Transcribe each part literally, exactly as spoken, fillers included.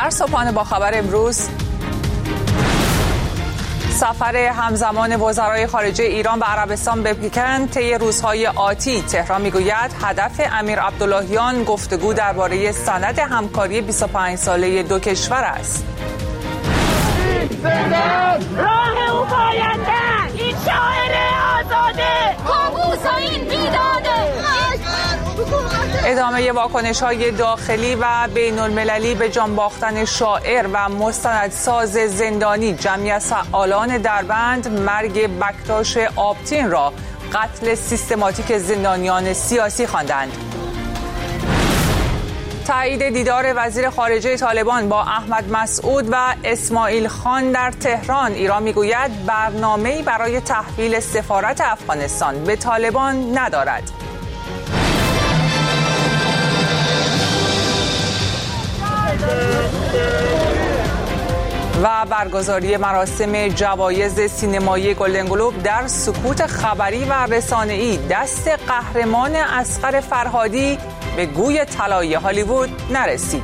در صبحانه با خبر امروز، سفر همزمان وزرای خارجه ایران و عربستان به پکن طی روزهای آتی. تهران میگوید هدف امیر عبداللهیان گفتگو درباره سند همکاری بیست و پنج ساله دو کشور است. راه او پاینده، این شاعر آزاده، کابوس و این بیداده. ادامه واکنش‌های داخلی و بین‌المللی به جان باختن شاعر و مستندساز زندانی. جمعی از فعالان دربند مرگ بکتاش آبتین را قتل سیستماتیک زندانیان سیاسی خواندند. تایید دیدار وزیر خارجه طالبان با احمد مسعود و اسماعیل خان در تهران. ایران میگوید برنامه‌ای برای تحویل سفارت افغانستان به طالبان ندارد. و برگزاری مراسم جوایز سینمایی گلدن گلوب در سکوت خبری و رسانه‌ای. دست قهرمان اصغر فرهادی به گوی طلایی هالیوود نرسید.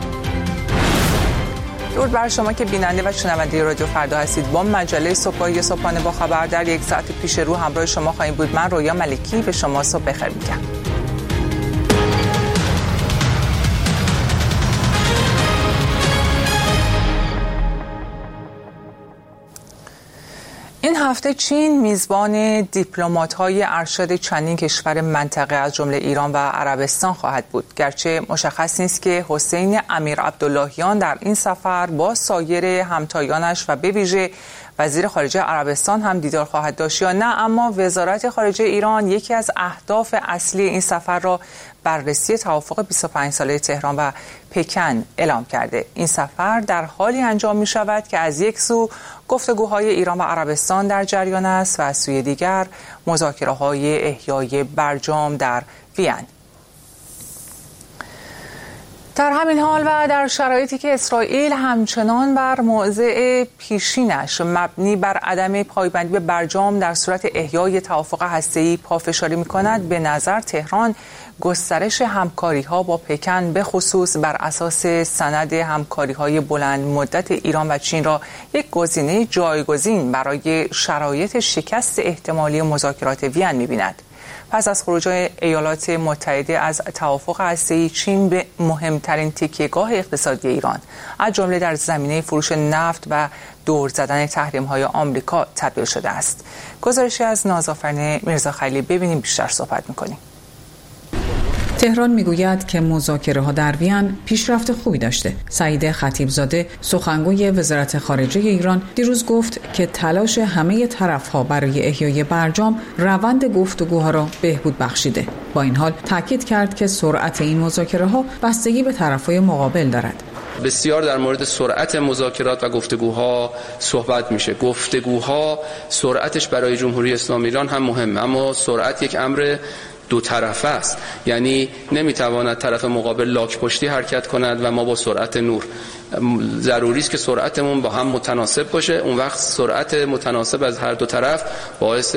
درود بر شما که بیننده و شنونده رادیو فردا هستید. با مجله صبحگاهی صبحانه با خبر در یک ساعت پیش رو همراه شما خواهیم بود. من رویا ملکی به شما صبح بخیر میگم. این هفته چین میزبان دیپلمات‌های ارشد چندین کشور منطقه از جمله ایران و عربستان خواهد بود. گرچه مشخص نیست که حسین امیر عبداللهیان در این سفر با سایر همتایانش و به ویژه وزیر خارجه عربستان هم دیدار خواهد داشت یا نه، اما وزارت خارجه ایران یکی از اهداف اصلی این سفر را بررسی توافق بیست و پنج ساله تهران و پکن اعلام کرده. این سفر در حالی انجام می شود که از یک سو گفتگوهای ایران و عربستان در جریان است و از سوی دیگر مذاکره‌های احیای برجام در وین. در همین حال و در شرایطی که اسرائیل همچنان بر موضع پیشینش مبنی بر عدم پایبندی به برجام در صورت احیای توافق هسته‌ای پافشاری می‌کند، به نظر تهران گسترش همکاری‌ها با پکن به خصوص بر اساس سند همکاری‌های بلند مدت ایران و چین را یک گزینه جایگزین برای شرایط شکست احتمالی مذاکرات وین می‌بیند. پس از خروج ایالات متحده از توافق هسته‌ای، چین به مهمترین تکیه‌گاه اقتصادی ایران از جمله در زمینه فروش نفت و دور زدن تحریم‌های آمریکا تبدیل شده است. گزارشی از نازآفرین میرزاخلیلی ببینیم، بیشتر صحبت می‌کنیم. تهران میگوید که مذاکره‌ها در وین پیشرفت خوبی داشته. سعید خطیبزاده سخنگوی وزارت خارجه ایران دیروز گفت که تلاش همه طرف‌ها برای احیای برجام روند گفتگوها را بهبود بخشیده. با این حال تاکید کرد که سرعت این مذاکره‌ها بستگی به طرف‌های مقابل دارد. بسیار در مورد سرعت مذاکرات و گفتگوها صحبت میشه. گفتگوها سرعتش برای جمهوری اسلامی ایران هم مهمه، اما سرعت یک امر دو طرفه است. یعنی نمیتواند طرف مقابل لاک پشتی حرکت کند و ما با سرعت نور. ضروری است که سرعتمون با هم متناسب باشه. اون وقت سرعت متناسب از هر دو طرف باعث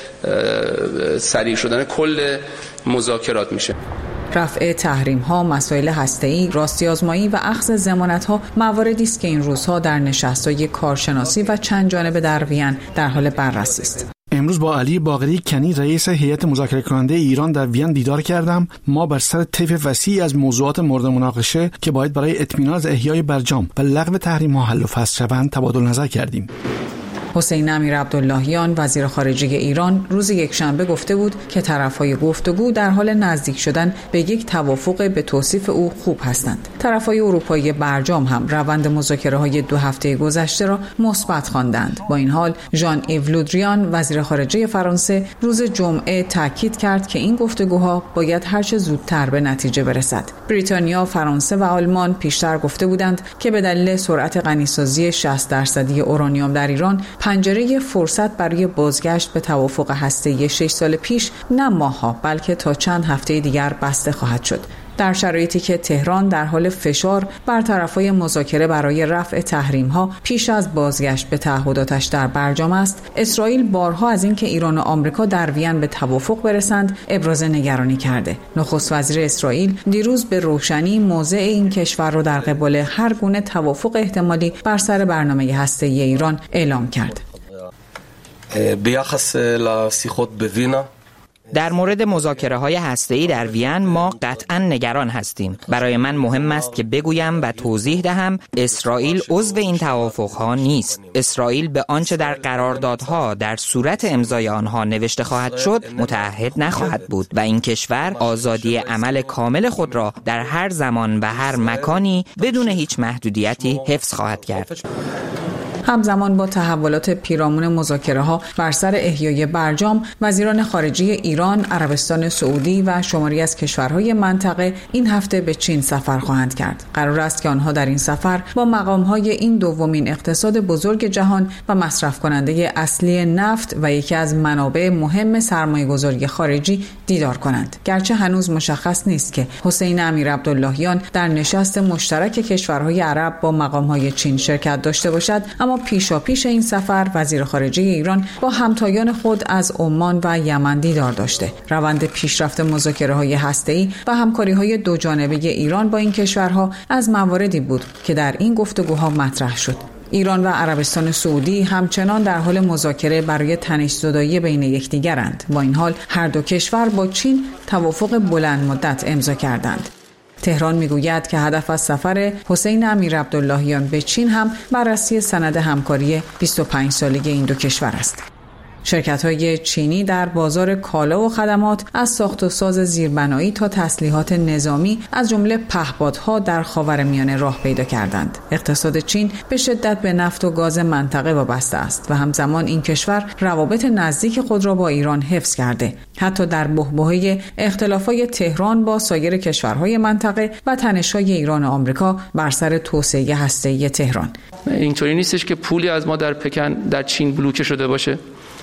سریع شدن کل مذاکرات میشه. رفع تحریم‌ها، مسائل هسته‌ای، راستی‌آزمایی و اخذ ضمانت‌ها مواردی است که این روزها در نشست‌های کارشناسی و چند جانبه در وین در حال بررسی است. امروز با علی باقری کنی رئیس هیئت مذاکره کننده ایران در وین دیدار کردم. ما بر سر طیف وسیعی از موضوعات مورد مناقشه که باید برای اطمینان از احیای برجام و لغو تحریم‌ها حل و فصل شوند تبادل نظر کردیم. حسین امیر عبداللهیان وزیر خارجه ایران روز یکشنبه گفته بود که طرف‌های گفتگو در حال نزدیک شدن به یک توافق به توصیف او خوب هستند. طرف‌های اروپایی برجام هم روند مذاکره‌های دو هفته گذشته را مثبت خواندند. با این حال ژان ایو لودریان وزیر خارجه فرانسه روز جمعه تاکید کرد که این گفتگوها باید هر چه زودتر به نتیجه برسد. بریتانیا، فرانسه و آلمان پیشتر گفته بودند که به دلیل سرعت غنیسازی شصت درصدی اورانیوم در ایران پنجره فرصت برای بازگشت به توافق هسته‌ای شش سال پیش نه ماه‌ها بلکه تا چند هفته دیگر بسته خواهد شد. در شرایطی که تهران در حال فشار بر طرفای مذاکره برای رفع تحریم‌ها پیش از بازگشت به تعهداتش در برجام است، اسرائیل بارها از اینکه ایران و آمریکا در وین به توافق برسند ابراز نگرانی کرده. نخست وزیر اسرائیل دیروز به روشنی موضع این کشور را در قبال هر گونه توافق احتمالی بر سر برنامه هسته‌ای ایران اعلام کرد. بیاخص لسیخوت به وینا در مورد مذاکره‌های هسته‌ای در وین ما قطعاً نگران هستیم. برای من مهم است که بگویم و توضیح دهم اسرائیل عضو این توافق‌ها نیست. اسرائیل به آنچه در قراردادها در صورت امضای آنها نوشته خواهد شد متعهد نخواهد بود و این کشور آزادی عمل کامل خود را در هر زمان و هر مکانی بدون هیچ محدودیتی حفظ خواهد کرد. همزمان با تحولات پیرامون مذاکره‌ها بر سر احیای برجام، وزیران خارجه ایران، عربستان سعودی و شماری از کشورهای منطقه این هفته به چین سفر خواهند کرد. قرار است که آنها در این سفر با مقام‌های این دومین اقتصاد بزرگ جهان و مصرف کننده اصلی نفت و یکی از منابع مهم سرمایه‌گذاری خارجی دیدار کنند. گرچه هنوز مشخص نیست که حسین امیرعبداللهیان در نشست مشترک کشورهای عرب با مقام‌های چین شرکت داشته باشد، اما پیشا پیش این سفر وزیر خارجه ایران با همتایان خود از عمان و یمن دیدار داشته. روند پیشرفت مذاکره‌های هسته‌ای و همکاری‌های دوجانبه ایران با این کشورها از مواردی بود که در این گفتگوها مطرح شد. ایران و عربستان سعودی همچنان در حال مذاکره برای تنش‌زدایی بین یکدیگرند. با این حال هر دو کشور با چین توافق بلند مدت امضا کردند. تهران میگوید که هدف از سفر حسین امیرعبداللهیان به چین هم بررسی سند همکاری بیست و پنج ساله این دو کشور است. شرکت‌های چینی در بازار کالا و خدمات از ساخت و ساز زیربنایی تا تسلیحات نظامی از جمله پهپادها در خاورمیانه راه پیدا کردند. اقتصاد چین به شدت به نفت و گاز منطقه وابسته است و همزمان این کشور روابط نزدیک خود را با ایران حفظ کرده. حتی در بحبوحه اختلافات تهران با سایر کشورهای منطقه و تنش‌های ایران و آمریکا بر سر توسعه هسته‌ای تهران. اینطوری نیستش که پولی از ما در پکن در چین بلوکه شده باشه.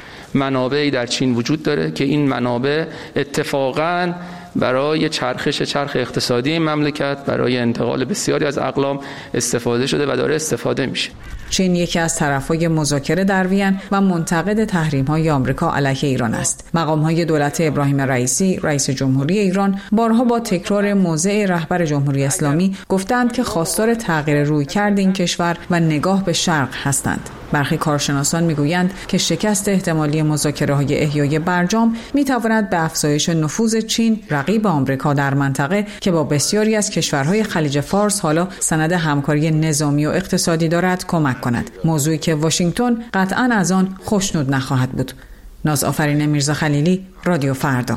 منابعی در چین وجود داره که این منابع اتفاقاً برای چرخش چرخ اقتصادی این مملکت، برای انتقال بسیاری از اقلام استفاده شده و داره استفاده میشه. چین یکی از طرفهای مذاکره در وین و منتقد تحریم‌های آمریکا علیه ایران است. مقام‌های دولت ابراهیم رئیسی، رئیس جمهوری ایران، بارها با تکرار موضع رهبر جمهوری اسلامی گفتند که خواستار تغییر رویکرد این کشور و نگاه به شرق هستند. برخی کارشناسان میگویند که شکست احتمالی مذاکره‌های احیای برجام میتواند به افزایش نفوذ چین، رقیب آمریکا در منطقه که با بسیاری از کشورهای خلیج فارس حالا سند همکاری نظامی و اقتصادی دارد کمک کند. موضوعی که واشنگتن قطعاً از آن خوشنود نخواهد بود. نازآفرین میرزا خلیلی، رادیو فردا.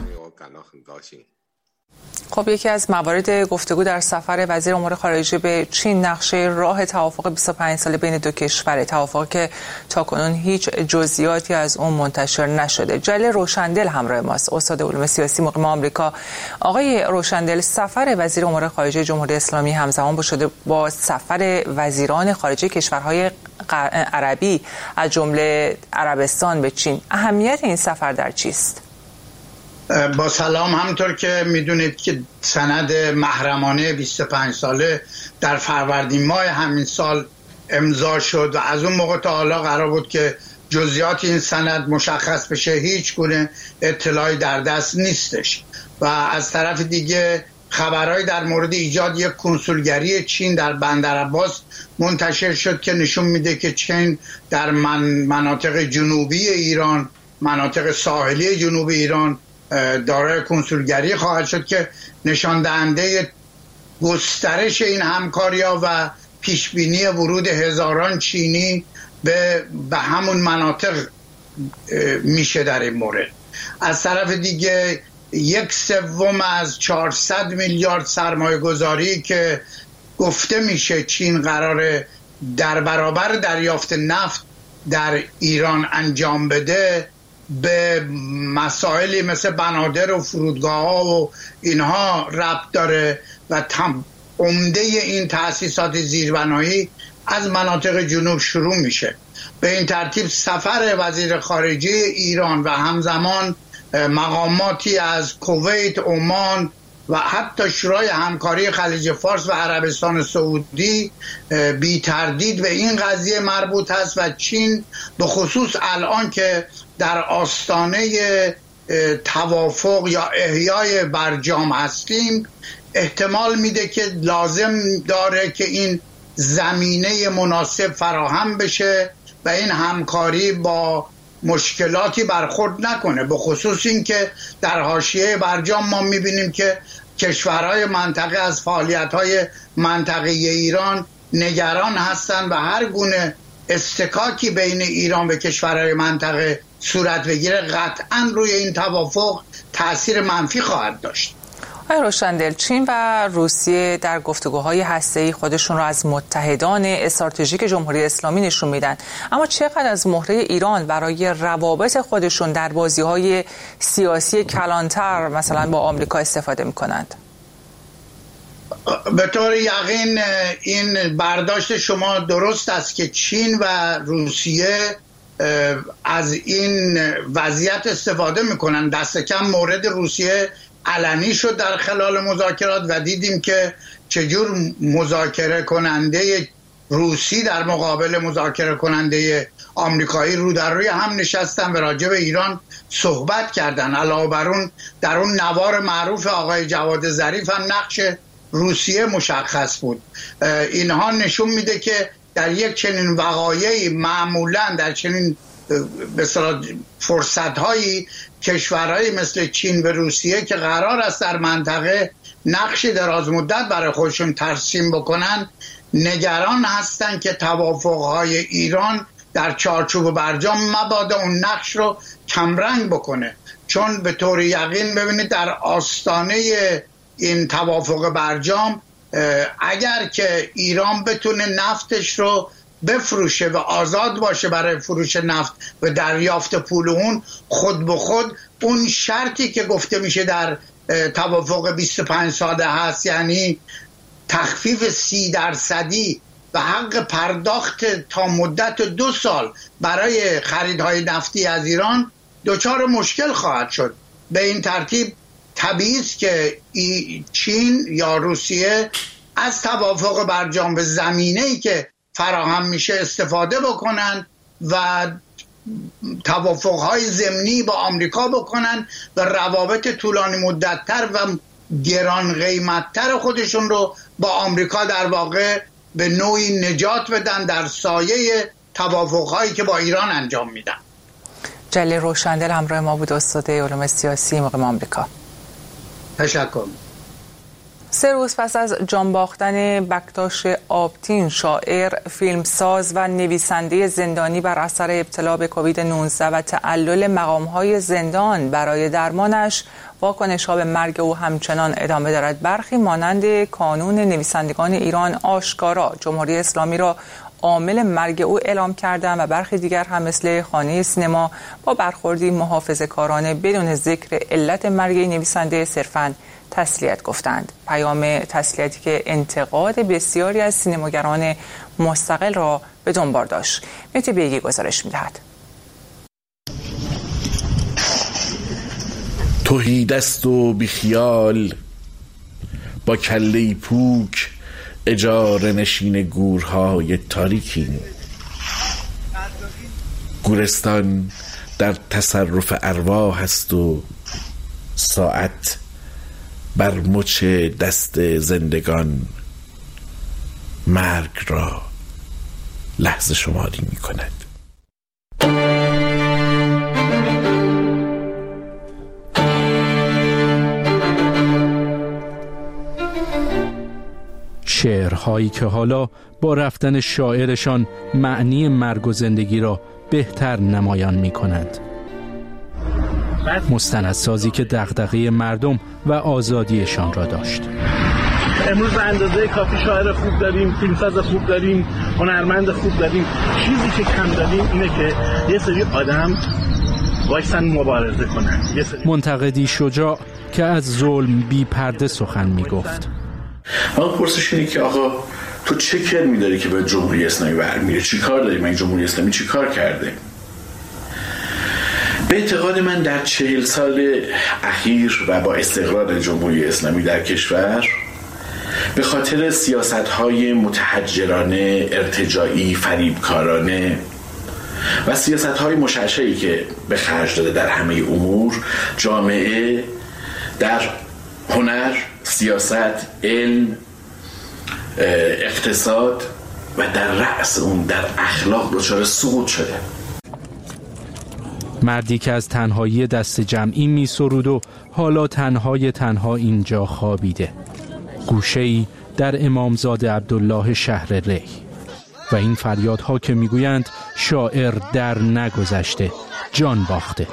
خب یکی از موارد گفتگو در سفر وزیر امور خارجه به چین نقشه راه توافق بیست و پنج ساله بین دو کشور، توافقی که تاکنون هیچ جزئیاتی از اون منتشر نشده. جلیل روشندل همراه ماست، استاد علوم سیاسی مقیم آمریکا. آقای روشندل، سفر وزیر امور خارجه جمهوری اسلامی همزمان شده با سفر وزیران خارجه کشورهای عربی از جمله عربستان به چین. اهمیت این سفر در چیست؟ با سلام. همونطور که میدونید که سند محرمانه بیست و پنج ساله در فروردین ماه همین سال امضا شد و از اون موقع تا حالا قرار بود که جزئیات این سند مشخص بشه. هیچ گونه اطلاعی در دست نیستش و از طرف دیگه خبرهایی در مورد ایجاد یک کنسولگری چین در بندرعباس منتشر شد که نشون میده که چین در من مناطق جنوبی ایران، مناطق ساحلی جنوب ایران دارای کنسولگری خواهد شد که نشان دهنده گسترش این همکاری‌ها و پیشبینی ورود هزاران چینی به به همون مناطق میشه. در این مورد از طرف دیگه یک سوم از چهارصد میلیارد سرمایه گذاری که گفته میشه چین قراره در برابر دریافت نفت در ایران انجام بده به مسائلی مثل بنادر و فرودگاه ها و اینها ربط داره و تم عمده این تأسیسات زیربنایی از مناطق جنوب شروع میشه. به این ترتیب سفر وزیر خارجه ایران و همزمان مقاماتی از کویت، عمان و حتی شورای همکاری خلیج فارس و عربستان سعودی بی تردید به این قضیه مربوط هست و چین به خصوص الان که در آستانه توافق یا احیای برجام هستیم احتمال میده که لازم داره که این زمینه مناسب فراهم بشه و این همکاری با مشکلاتی برخورد نکنه، به خصوص این که در حاشیه برجام ما میبینیم که کشورهای منطقه از فعالیت‌های منطقه ایران نگران هستند و هر گونه استکاکی بین ایران و کشورهای منطقه صورت بگیره قطعاً روی این توافق تأثیر منفی خواهد داشت. آقای روشندل، چین و روسیه در گفتگوهای هسته‌ای خودشون رو از متحدان استراتژیک جمهوری اسلامی نشون میدن، اما چقدر از مهره ایران برای روابط خودشون در بازی‌های سیاسی کلانتر مثلا با آمریکا استفاده میکنند؟ به طور یقین این برداشت شما درست است که چین و روسیه از این وضعیت استفاده میکنن. دست کم مورد روسیه علنی شد در خلال مذاکرات و دیدیم که چجور مذاکره کننده روسی در مقابل مذاکره کننده آمریکایی رو در روی هم نشستن و راجع به ایران صحبت کردن. علاوه بر اون در اون نوار معروف آقای جواد ظریف هم نقش روسیه مشخص بود. اینها نشون میده که در یک چنین وقایعی معمولا در چنین به اصطلاح فرصت‌هایی کشورهایی مثل چین و روسیه که قرار است در منطقه نقش دراز مدت برای خودشون ترسیم بکنن نگران هستند که توافق‌های ایران در چارچوب برجام مبادا اون نقش رو کمرنگ بکنه، چون به طور یقین ببینید در آستانه این توافق برجام اگر که ایران بتونه نفتش رو بفروشه و آزاد باشه برای فروش نفت و دریافت پول اون، خود به خود اون شرطی که گفته میشه در توافق بیست و پنج ساله هست، یعنی تخفیف سی درصدی و حق پرداخت تا مدت دو سال برای خریدهای نفتی از ایران، دچار مشکل خواهد شد. به این ترتیب طبیعی است که چین یا روسیه از توافق برجام به زمینه‌ای که فراهم میشه استفاده بکنن و توافقهای ضمنی با آمریکا بکنن و روابط طولانی مدتتر و گران قیمتتر خودشون رو با آمریکا در واقع به نوعی نجات بدن در سایه توافقهایی که با ایران انجام میدن. جلیل روشندل همراه ما بود، استاد علوم سیاسی مقیم آمریکا. تشکر. سه روز پس از جان باختن بکتاش آبتین، شاعر، فیلمساز و نویسنده زندانی بر اثر ابتلا به کووید نوزده و تعلل مقام‌های زندان برای درمانش، واکنش‌ها به مرگ او همچنان ادامه دارد. برخی مانند کانون نویسندگان ایران آشکارا جمهوری اسلامی را عامل مرگ او اعلام کردند و برخی دیگر هم مثل خانه سینما با برخوردی محافظه‌کارانه بدون ذکر علت مرگ نویسنده صرفاً تسلیت گفتند. پیام تسلیتی که انتقاد بسیاری از سینماگران مستقل را به دنبال داشت. مهدی بیگی گزارش می‌دهد. تهی دست و بیخیال با کله پوک اجاره نشین گورهای تاریکی، گورستان در تصرف ارواح است و ساعت بر مچ دست زندگان مرگ را لحظه شماری می کند. شعرهایی که حالا با رفتن شاعرشان معنی مرگ و زندگی را بهتر نمایان می کنند. مستندسازی که دغدغه مردم و آزادیشان را داشت. امروز به اندازه کافی شاعر خوب داریم، فیلمساز خوب داریم، هنرمند خوب داریم. چیزی که کم داریم اینه که یه سری آدم وایسن مبارزه کنن. منتقدی شجاع که از ظلم بی پرده سخن می گفت. اما پرسش اینه که آقا تو چه کرمی داری که به جمهوری اسلامی برمیره؟ چی کار داری؟ من جمهوری اسلامی چی کار کرده؟ به اعتقاد من در چهل سال اخیر و با استقرار جمهوری اسلامی در کشور به خاطر سیاست‌های متحجرانه، ارتجاعی، فریبکارانه و سیاست‌های مشعشعی که به خرج داده در همه امور، جامعه در هنر، سیاست، علم، اقتصاد و در رأس اون در اخلاق دچار سقوط شده. مردی که از تنهایی دست جمعی می سرود و حالا تنهای تنها اینجا خوابیده، گوشه‌ای در امامزاده عبدالله شهر ری. و این فریادها که میگویند شاعر در نگذشته، جان باخته.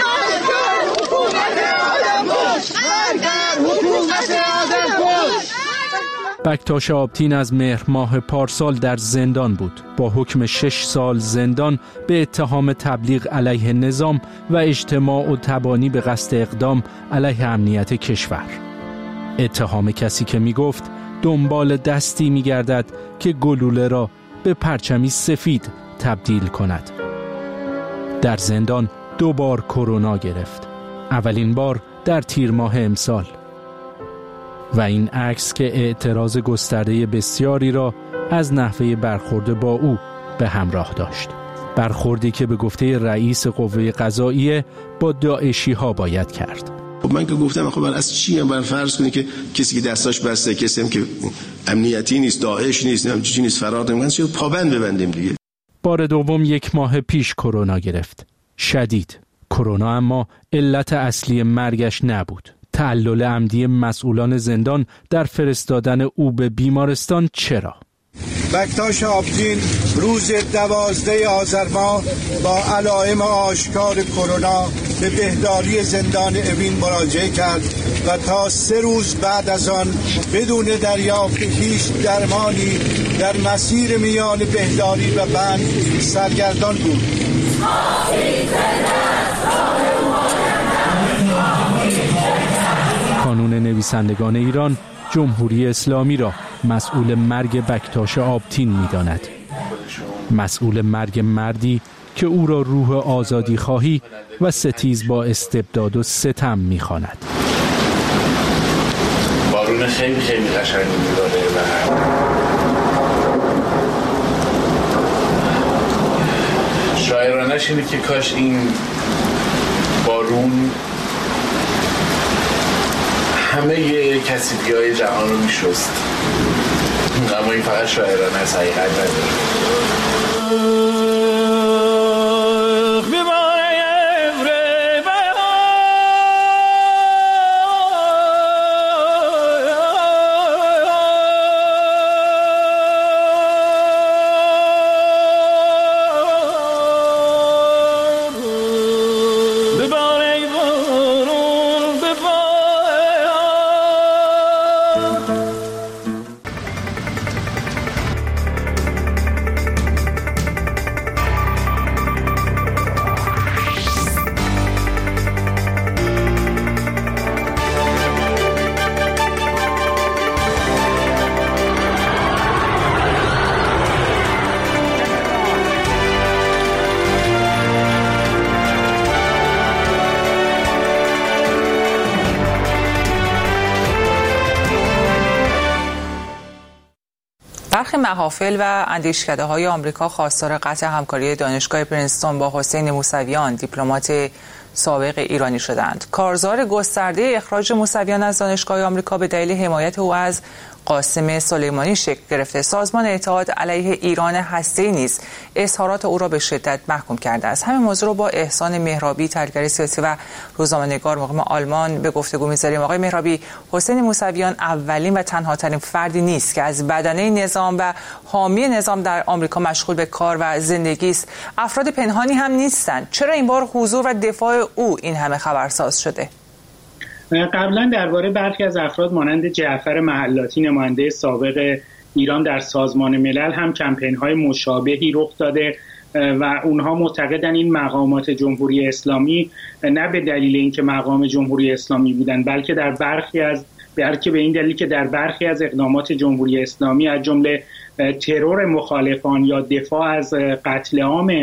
بکتاش آبتین از مهر ماه پارسال در زندان بود، با حکم شش سال زندان به اتهام تبلیغ علیه نظام و اجتماع و تبانی به قصد اقدام علیه امنیت کشور. اتهام کسی که می گفت دنبال دستی می گردد که گلوله را به پرچمی سفید تبدیل کند. در زندان دو بار کرونا گرفت. اولین بار در تیر ماه امسال. و این عکس که اعتراض گسترده بسیاری را از نحوه برخورد با او به همراه داشت. برخوردی که به گفته رئیس قوه قضاییه با داعشی ها باید کرد. خب من که گفتم خب از چی هم بر فرض کنید که کسی که دستاش بسته، کسی هم که امنیتی نیست، داعش نیست، هم چیزی نیست، فرار نمی‌کنه، چه پابند ببندیم دیگه. بار دوم یک ماه پیش کرونا گرفت. شدید. کرونا اما علت اصلی مرگش نبود. تعلل عمدی مسئولان زندان در فرستادن او به بیمارستان چرا؟ بکتاش آبتین روز دوازده آذر ماه با علائم آشکار کرونا به بهداری زندان اوین مراجعه کرد و تا سه روز بعد از آن بدون دریافت هیچ درمانی در مسیر میان بهداری و بند سرگردان بود. کانون نویسندگان ایران جمهوری اسلامی را مسئول مرگ بکتاش آبتین می‌داند. مسئول مرگ مردی که او را روح آزادی خواهی و ستیز با استبداد و ستم می‌خواند. بارون خیلی خیلی قشنگی می‌داره و شاعرانش اینه که کاش این بارون همه کثیفی‌های جهان رو می‌شست، اما این فقط شاعرانه است، حقیقت نداره. برخی محافل و اندیشکده‌های آمریکا خواستار قطع همکاری دانشگاه پرینستون با حسین موسویان، دیپلمات سابق ایرانی شدند. کارزار گسترده اخراج موسویان از دانشگاه آمریکا به دلیل حمایت او از قاسم سلیمانی شکل گرفته. سازمان اتحاد علیه ایران هسته‌ای نیز اظهارات او را به شدت محکوم کرده است. همین موضوع رو با احسان مهرابی، تحلیلگر سیاسی و روزنامه‌نگار مقیم آلمان به گفتگو می‌ذاریم. آقای مهرابی، حسین موسویان اولین و تنها ترین فردی نیست که از بدنه نظام و حامی نظام در آمریکا مشغول به کار و زندگی است. افراد پنهانی هم نیستند. چرا این بار حضور و دفاع او این همه خبرساز شده؟ قبلا درباره برخی از افراد مانند جعفر محلاتی، نماینده سابق ایران در سازمان ملل، هم کمپین‌های مشابهی رخ داده و اونها معتقدن این مقامات جمهوری اسلامی نه به دلیل اینکه مقام جمهوری اسلامی بودن، بلکه در برخی از بلکه به این دلیل که در برخی از اقدامات جمهوری اسلامی از جمله ترور مخالفان یا دفاع از قتل عام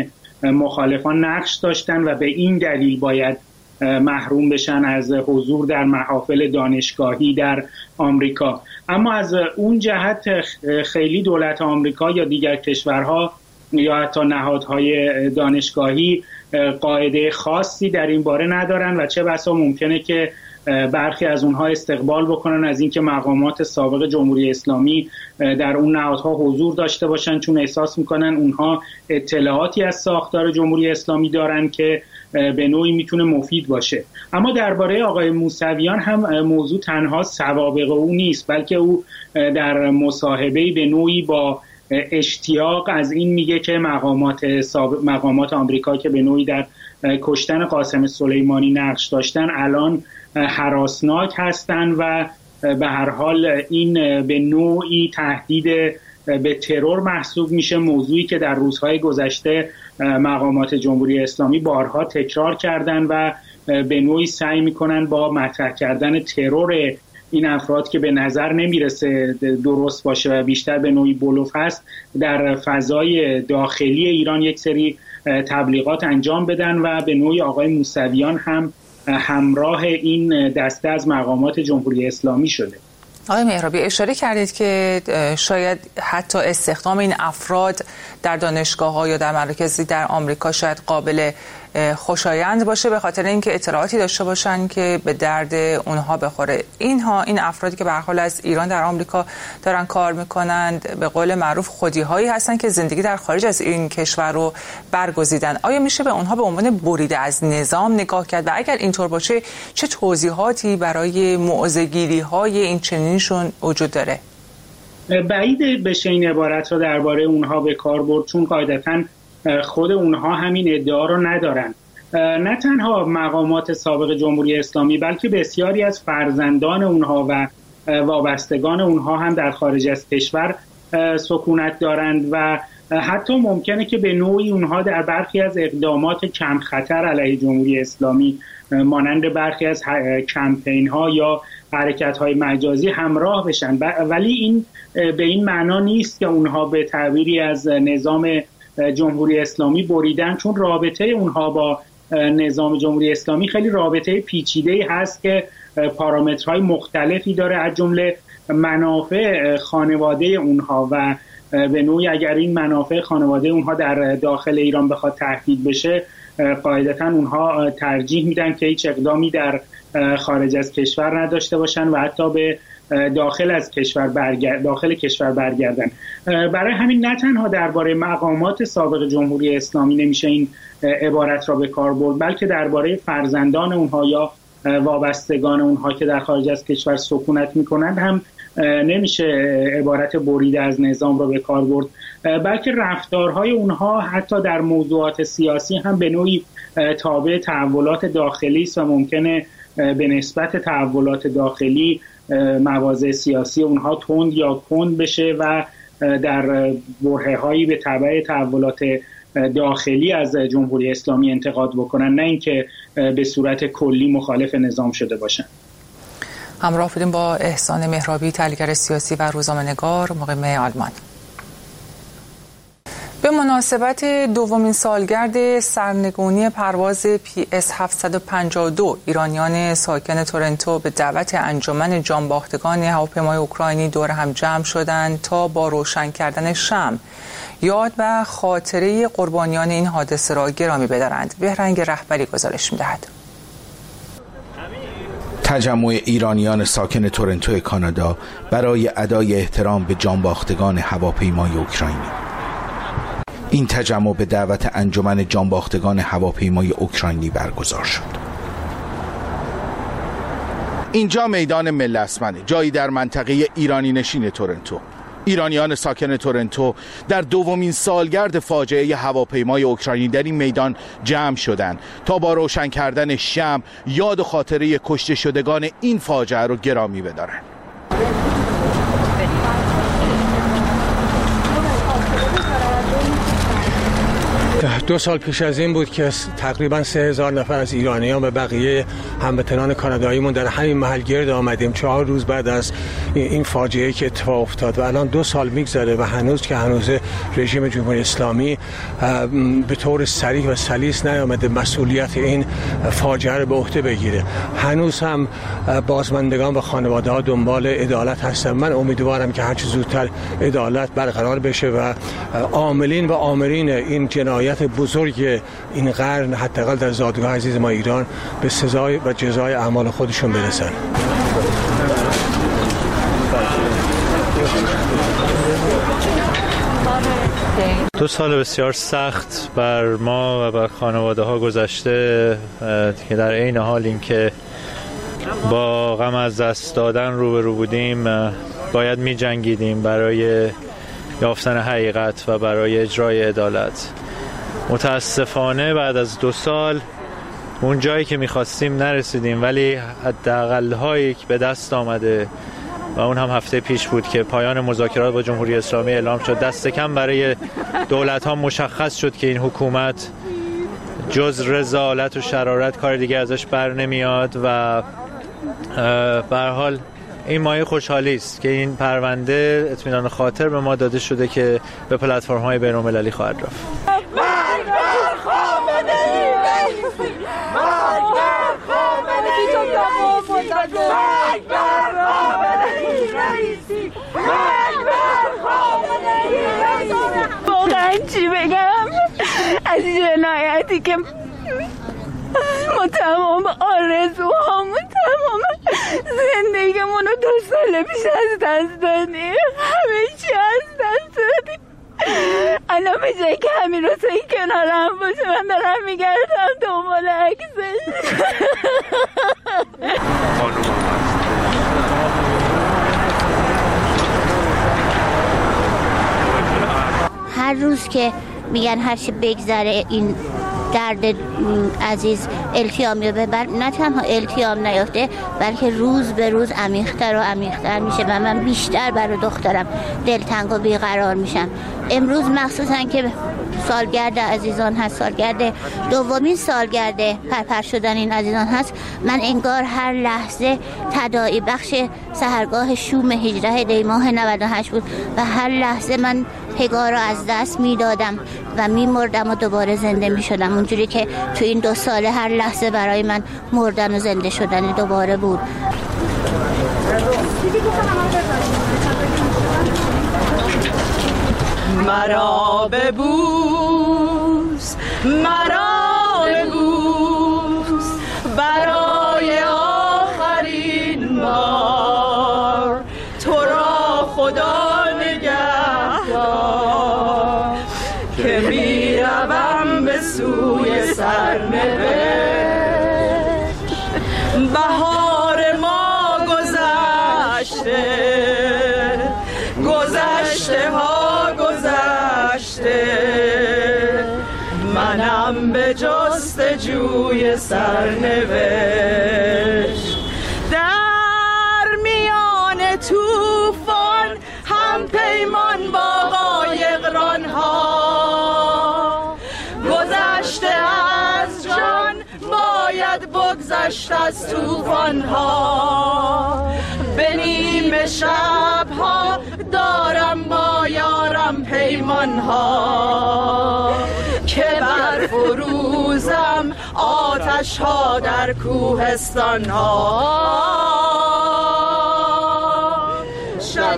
مخالفان نقش داشتن و به این دلیل باید محروم بشن از حضور در محافل دانشگاهی در آمریکا. اما از اون جهت خیلی دولت آمریکا یا دیگر کشورها یا حتی نهادهای دانشگاهی قاعده خاصی در این باره ندارن و چه بسا ممکنه که برخی از اونها استقبال بکنن از اینکه مقامات سابق جمهوری اسلامی در اون نهادها حضور داشته باشن، چون احساس میکنن اونها اطلاعاتی از ساختار جمهوری اسلامی دارن که به نوعی میتونه مفید باشه. اما درباره آقای موسویان هم موضوع تنها سوابق او نیست، بلکه او در مصاحبه‌ای به نوعی با اشتیاق از این میگه که مقامات سابق مقامات آمریکا که به نوعی در کشتن قاسم سلیمانی نقش داشتن الان هراسناک هستند و به هر حال این به نوعی تهدید به ترور محسوب میشه، موضوعی که در روزهای گذشته مقامات جمهوری اسلامی بارها تکرار کردن و به نوعی سعی میکنن با مطرح کردن ترور این افراد که به نظر نمیرسه درست باشه و بیشتر به نوعی بلوف هست در فضای داخلی ایران یک سری تبلیغات انجام بدن و به نوعی آقای موسویان هم همراه این دسته از مقامات جمهوری اسلامی شده. آقای مهرابی اشاره کردید که شاید حتی استخدام این افراد در دانشگاه‌ها یا در مراکزی در آمریکا شاید قابل خوشایند باشه به خاطر اینکه اطلاعاتی داشته باشن که به درد اونها بخوره. اینها این افرادی که به هر حال از ایران در آمریکا دارن کار میکنند به قول معروف خودی‌هایی هستن که زندگی در خارج از این کشور رو برگزیدن. آیا میشه به اونها به عنوان بریده از نظام نگاه کرد و اگر اینطور باشه چه توضیحاتی برای موضع‌گیری‌های این چنینشون وجود داره؟ بعید بشه این عبارت رو درباره اونها به کار برد، چون قاعدتاً خود اونها همین ادعا رو ندارن. نه تنها مقامات سابق جمهوری اسلامی بلکه بسیاری از فرزندان اونها و وابستگان اونها هم در خارج از کشور سکونت دارند و حتی ممکنه که به نوعی اونها در برخی از اقدامات کم خطر علیه جمهوری اسلامی مانند برخی از کمپین ها یا حرکت های مجازی همراه بشن، ولی این به این معنا نیست که اونها به تعبیری از نظام جمهوری اسلامی بریدن، چون رابطه اونها با نظام جمهوری اسلامی خیلی رابطه پیچیده‌ای هست که پارامترهای مختلفی داره، از جمله منافع خانواده اونها و به نوعی اگر این منافع خانواده اونها در داخل ایران بخواد تهدید بشه قاعدتاً اونها ترجیح میدن که هیچ اقدامی در خارج از کشور نداشته باشن و حتی به داخل از کشور برگرد داخل کشور برگردن. برای همین نه تنها درباره مقامات سابق جمهوری اسلامی نمیشه این عبارت را به کار برد، بلکه درباره فرزندان اونها یا وابستگان اونها که در خارج از کشور سکونت میکنند هم نمیشه عبارت بریده از نظام را به کار برد، بلکه رفتارهای اونها حتی در موضوعات سیاسی هم به نوعی تابع تحولات داخلی است و ممکنه به نسبت تحولات داخلی مواضع سیاسی اونها تند یا کند بشه و در برهه‌هایی به تبع تحولات داخلی از جمهوری اسلامی انتقاد بکنن، نه اینکه به صورت کلی مخالف نظام شده باشن. همراه بودیم با احسان مهرابی، تحلیلگر سیاسی و روزنامه‌نگار مقیم آلمان. به مناسبت دومین سالگرد سرنگونی پرواز پی اس هفتصد و پنجاه و دو ایرانیان ساکن تورنتو به دعوت انجمن جانباختگان هواپیمای اوکراینی دور هم جمع شدند تا با روشن کردن شمع یاد و خاطره قربانیان این حادثه را گرامی بدارند. بهرنگ رهبری گزارش می‌دهد. تجمع ایرانیان ساکن تورنتو کانادا برای ادای احترام به جانباختگان هواپیمای اوکراینی. این تجمع به دعوت انجمن جانباختگان هواپیمای اوکراینی برگزار شد. اینجا میدان ملسمنه، جایی در منطقه ایرانی نشین تورنتو. ایرانیان ساکن تورنتو در دومین سالگرد فاجعه هواپیمای اوکراینی در این میدان جمع شدند تا با روشن کردن شمع یاد و خاطره کشته شدگان این فاجعه رو گرامی بدارند. دو سال پیش از این بود که تقریبا سه هزار نفر از ایرانیان و بقیه هموطنان کاناداییمون در همین محل گرد آمدیم چهار روز بعد از این فاجعه‌ای که اتفاق افتاد و الان دو سال میگذره و هنوز که هنوز رژیم جمهوری اسلامی به طور صریح و سلیس نیامده مسئولیت این فاجعه رو به عهده بگیره. هنوز هم بازماندگان و خانواده ها دنبال عدالت هستن. من امیدوارم که هرچه زودتر عدالت برقرار بشه و عاملین و آمرین این جنایت بزرگ این قرن حداقل در زادگاه عزیز ما ایران به سزای و جزای اعمال خودشون برسن. دو سال بسیار سخت بر ما و بر خانواده ها گذشته که در عین حال این که با غم از دست دادن روبرو بودیم باید می جنگیدیم برای یافتن حقیقت و برای اجرای عدالت. متاسفانه بعد از دو سال اون جایی که می‌خواستیم نرسیدیم، ولی حداقل هایی که به دست آمده و اون هم هفته پیش بود که پایان مذاکرات با جمهوری اسلامی اعلام شد. دست کم برای دولت‌ها مشخص شد که این حکومت جز رذالت و شرارت کار دیگه ازش بر نمیاد و به هر حال این مایه خوشحالی است که این پرونده اطمینان خاطر به ما داده شده که به پلتفرم‌های بین‌المللی خواهد رفت. واقعا چی بگم از جنایتی که ما تمام آرزوهامون تمام زندگیمون رو دو سال پیش از دست دادیم، همه چی از دست دادیم. الان به جایی که همین روزایی کنارم باشه من دارم میگردم دنبال عکسش. هر روز که میگن هر چی بگذره این درد عزیز التیامی رو ببر، نه تنها التیام نیافته بلکه روز به روز عمیق‌تر و عمیق‌تر میشه و من بیشتر برای دخترم دلتنگ و بیقرار میشم. امروز مخصوصا که سالگرد عزیزان هست، سالگرد دومین سالگرد پرپر شدن این عزیزان هست، من انگار هر لحظه تداعی بخش سحرگاه شوم هجده دی ماه نود و هشت بود و هر لحظه من پگاه رو از دست میدادم و میمردم و دوباره زنده میشدم، اونجوری که تو این دو ساله هر لحظه برای من مردن و زنده شدن دوباره بود. مرا ببوس، مرا ببوس برای آخرین بار، تو را خدا نگهدار که میروم به سوی سرنوشت. بهار ما گذشته، گذشته ها گذشته، منم به جستجوی سرنوشت. در میان طوفان هم پیمان با قایقران ها، گذشته از جان باید بگذشت از طوفان ها. به نیمه شب ها دارم با یارم پیمان ها، که بر فروزم آتش ها در کوهستان ها. شب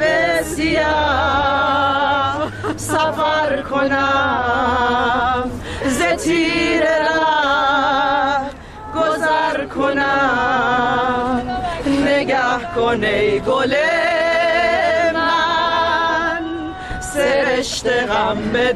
سیاه سفر کنم، ز تیر ره گذر کنم، نگه کن ای گل من، سرشت غم به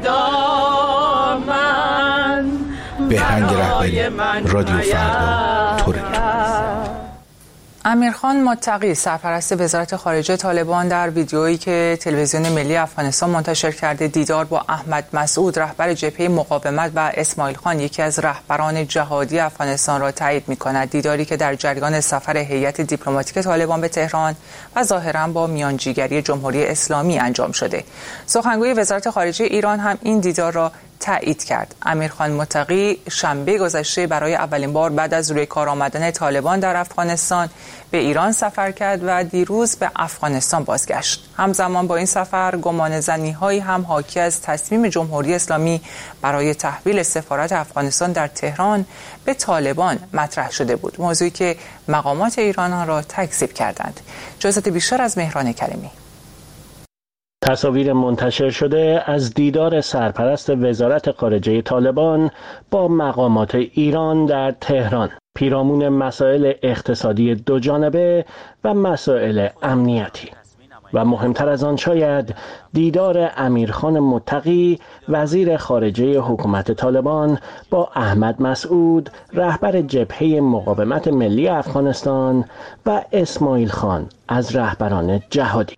دامن. بهرنگ رهبری، رادیو فردا، تورنتو. امیرخان متقی سرپرست وزارت خارجه طالبان در ویدیویی که تلویزیون ملی افغانستان منتشر کرده دیدار با احمد مسعود رهبر جبهه مقاومت و اسماعیل خان یکی از رهبران جهادی افغانستان را تایید می‌کند. دیداری که در جریان سفر هیئت دیپلماتیک طالبان به تهران و ظاهراً با میانجیگری جمهوری اسلامی انجام شده. سخنگوی وزارت خارجه ایران هم این دیدار را تایید کرد. امیرخان متقی شنبه گذشته برای اولین بار بعد از روی کار آمدن طالبان در افغانستان به ایران سفر کرد و دیروز به افغانستان بازگشت. همزمان با این سفر گمانه‌زنی‌هایی هم حاکی از تصمیم جمهوری اسلامی برای تحویل سفارت افغانستان در تهران به طالبان مطرح شده بود، موضوعی که مقامات ایران آن را تکذیب کردند. جزئیات بیشتر از مهران کریمی. تصاویر منتشر شده از دیدار سرپرست وزارت خارجه طالبان با مقامات ایران در تهران پیرامون مسائل اقتصادی دوجانبه و مسائل امنیتی و مهمتر از آن شاید دیدار امیرخان متقی وزیر خارجه حکومت طالبان با احمد مسعود رهبر جبهه مقاومت ملی افغانستان و اسماعیل خان از رهبران جهادی.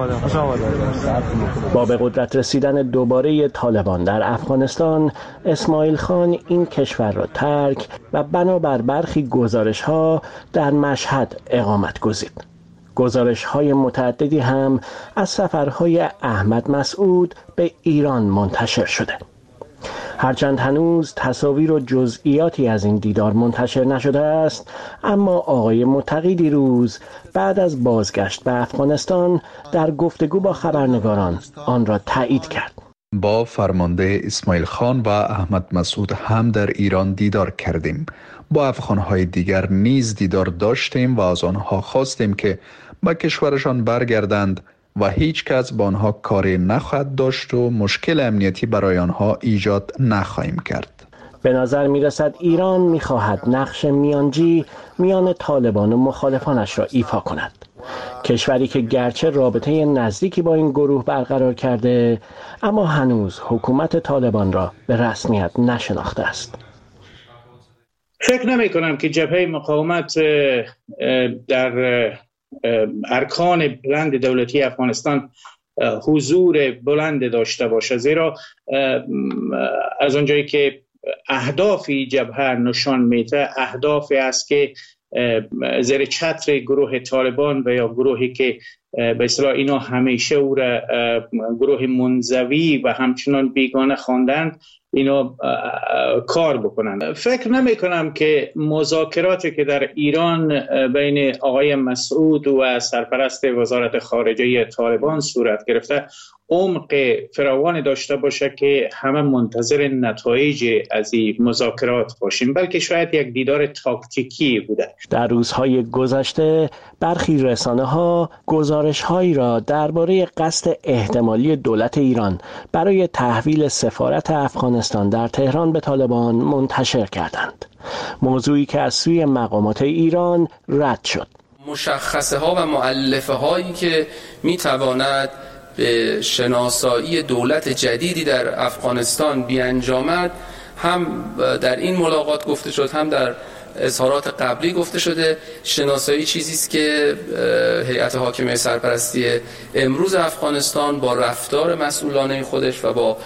با به قدرت رسیدن دوباره طالبان در افغانستان، اسماعیل خان این کشور را ترک و بنابر برخی گزارش‌ها در مشهد اقامت گزید. گزارش‌های متعددی هم از سفرهای احمد مسعود به ایران منتشر شده. هرچند هنوز تصاویر و جزئیاتی از این دیدار منتشر نشده است، اما آقای متقی دیروز بعد از بازگشت به افغانستان در گفتگو با خبرنگاران آن را تایید کرد. با فرمانده اسماعیل خان و احمد مسعود هم در ایران دیدار کردیم. با افغانهای دیگر نیز دیدار داشتیم و از آنها خواستیم که به کشورشان برگردند و هیچ کس با آنها کاری نخواهد داشت و مشکل امنیتی برای آنها ایجاد نخواهیم کرد. به نظر می رسد ایران می خواهد نقش میانجی میان طالبان و مخالفانش را ایفا کند. کشوری که گرچه رابطه نزدیکی با این گروه برقرار کرده، اما هنوز حکومت طالبان را به رسمیت نشناخته است. فکر نمی کنم که جبهه مقاومت در ارکان بلند دولتی افغانستان حضور بلند داشته باشه، زیرا از اونجایی که اهدافی جبهه نشان میده اهدافی است که زیر چتر گروه طالبان و یا گروهی که به اصطلاح اینا همیشه او را گروه منزوی و همچنان بیگانه خواندند اینا کار بکنند. فکر نمی کنم که مذاکراتی که در ایران بین آقای مسعود و سرپرست وزارت خارجه طالبان صورت گرفته عمق فراوانی داشته باشه که همه منتظر نتایج از این مذاکرات باشیم، بلکه شاید یک دیدار تاکتیکی بوده. در روزهای گذشته برخی رسانه‌ها گزارش‌هایی را درباره قصد احتمالی دولت ایران برای تحویل سفارت افغانستان در تهران به طالبان منتشر کردند، موضوعی که از سوی مقامات ایران رد شد. مشخصه ها و مؤلفه هایی که می تواند به شناسایی دولت جدیدی در افغانستان بیانجامد هم در این ملاقات گفته شد، هم در اظهارات قبلی گفته شده. شناسایی چیزی است که هیئت حاکمه سرپرستی امروز افغانستان با رفتار مسئولانه خودش و با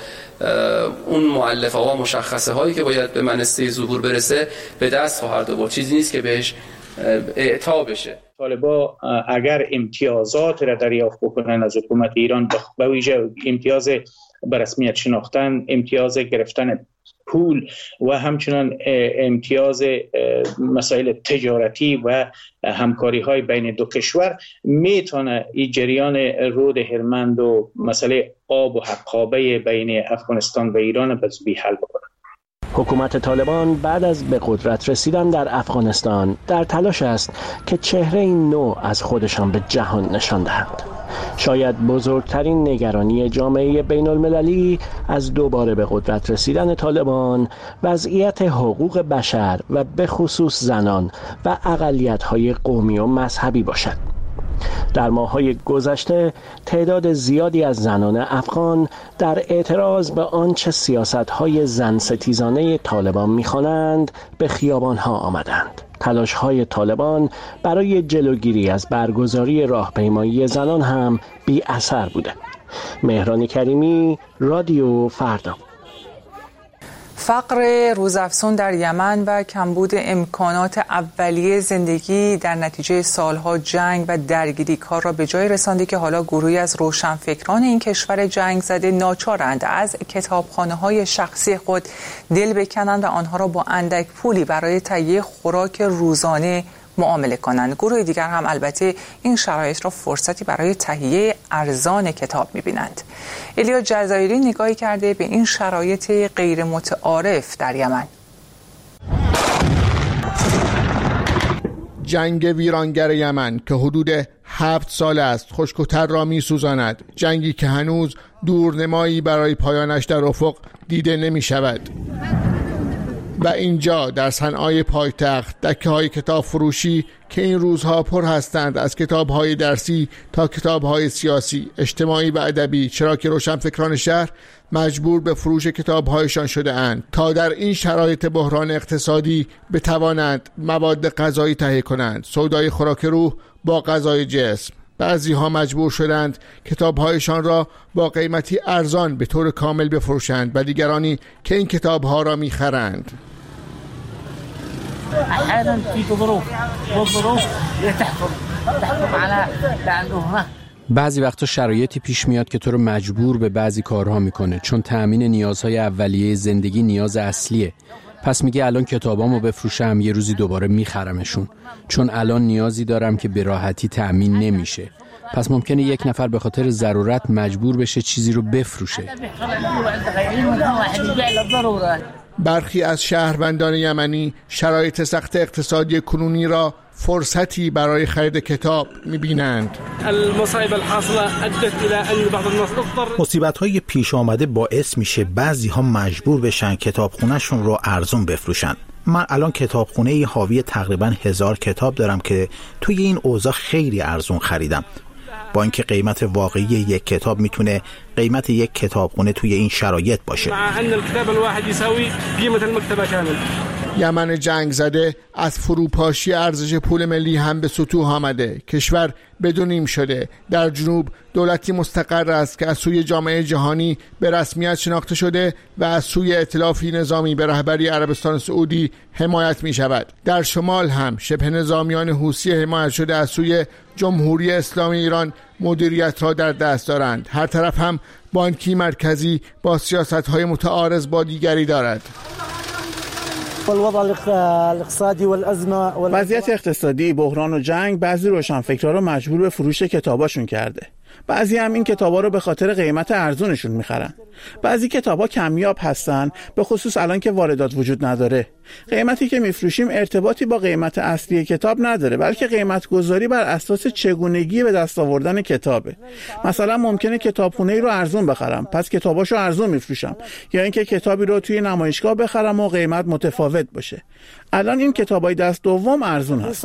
اون مؤلفه ها و مشخصه هایی که باید به منصه ظهور برسه به دست خواهد آورد. چیزی نیست که بهش اعطا بشه. طالبان اگر امتیازات را دریافت بکنن از حکومت ایران، به ویژه امتیاز به رسمیت شناختن، امتیاز گرفتن پول و همچنان امتیاز مسائل تجارتی و همکاری های بین دو کشور، میتونه این جریان رود هلمند و مسئله آب و حقابه بین افغانستان و ایران به زودی حل بکنه. حکومت طالبان بعد از به قدرت رسیدن در افغانستان در تلاش است که چهره نو از خودشان به جهان نشان دهند. شاید بزرگترین نگرانی جامعه بین المللی از دوباره به قدرت رسیدن طالبان وضعیت حقوق بشر و به خصوص زنان و اقلیت‌های قومی و مذهبی باشد. در ماه‌های گذشته تعداد زیادی از زنان افغان در اعتراض به آنچه سیاست‌های زن ستیزانه طالبان می‌خوانند به خیابان‌ها آمدند. تلاش‌های طالبان برای جلوگیری از برگزاری راهپیمایی زنان هم بی اثر بوده. مهران کریمی، رادیو فردا. فقر روزافزون در یمن و کمبود امکانات اولیه زندگی در نتیجه سالها جنگ و درگیری کار را به جای رسانده که حالا گروهی از روشنفکران این کشور جنگ زده ناچارند از کتابخانه‌های شخصی خود دل بکنند و آنها را با اندک پولی برای تهیه خوراک روزانه معامله کنند. گروه دیگر هم البته این شرایط را فرصتی برای تهیه ارزان کتاب می‌بینند. الیا جزایری نگاهی کرده به این شرایط غیر متعارف در یمن. جنگ ویرانگر یمن که حدود هفت سال است خشک و تر را می‌سوزاند، جنگی که هنوز دورنمایی برای پایانش در افق دیده نمی‌شود. و اینجا در صنعای پایتخت دکه‌های کتاب فروشی که این روزها پر هستند از کتاب‌های درسی تا کتاب‌های سیاسی، اجتماعی و ادبی، چرا که روشنفکران شهر مجبور به فروش کتاب‌هایشان شده اند تا در این شرایط بحران اقتصادی بتوانند مواد غذایی تهیه کنند، سودای خوراک روح با غذای جسم. بعضی ها مجبور شدند کتاب‌هایشان را با قیمتی ارزان به طور کامل بفروشند و دیگرانی که این کتاب‌ها را می‌خرند. بعضی وقتا شرایطی پیش میاد که تو رو مجبور به بعضی کارها میکنه، چون تأمین نیازهای اولیه زندگی نیاز اصلیه. پس میگه الان کتابامو بفروشم، یه روزی دوباره میخرمشون، چون الان نیازی دارم که به راحتی تأمین نمیشه. پس ممکنه یک نفر به خاطر ضرورت مجبور بشه چیزی رو بفروشه. برخی از شهروندان یمنی شرایط سخت اقتصادی کنونی را فرصتی برای خرید کتاب می‌بینند. مصیبت‌های پیش آمده باعث میشه بعضی‌ها مجبور بشن کتابخونه‌شون رو ارزون بفروشن. من الان کتابخونه حاوی تقریباً هزار کتاب دارم که توی این اوضاع خیلی ارزون خریدم، با اینکه قیمت واقعی یک کتاب میتونه قیمت یک کتابخونه توی این شرایط باشه. یمن جنگ زده از فروپاشی ارزش پول ملی هم به سطوح آمده. کشور بدونیم شده. در جنوب دولتی مستقر است که از سوی جامعه جهانی به رسمیت شناخته شده و از سوی ائتلافی نظامی به رهبری عربستان سعودی حمایت می شود. در شمال هم شبه نظامیان حوثی حمایت شده از سوی جمهوری اسلامی ایران مدیریت را در دست دارند. هر طرف هم بانکی مرکزی با سیاست‌های متعارض با دیگری دارد. وضعیت اقتصادی، بحران و جنگ بعضی روشنفکرها رو مجبور به فروش کتاباشون کرده. بعضی هم این کتابا رو به خاطر قیمت ارزونشون میخرن. بعضی کتابا کمیاب هستن، به خصوص الان که واردات وجود نداره. قیمتی که میفروشیم ارتباطی با قیمت اصلی کتاب نداره، بلکه قیمت گذاری بر اساس چگونگی به دست آوردن کتابه. مثلا ممکنه کتابخونه‌ای رو ارزون بخرم، پس کتاباشو ارزون میفروشم، یا اینکه کتابی رو توی نمایشگاه بخرم و قیمت متفاوت باشه. الان این کتابای دست دوم ارزون هست.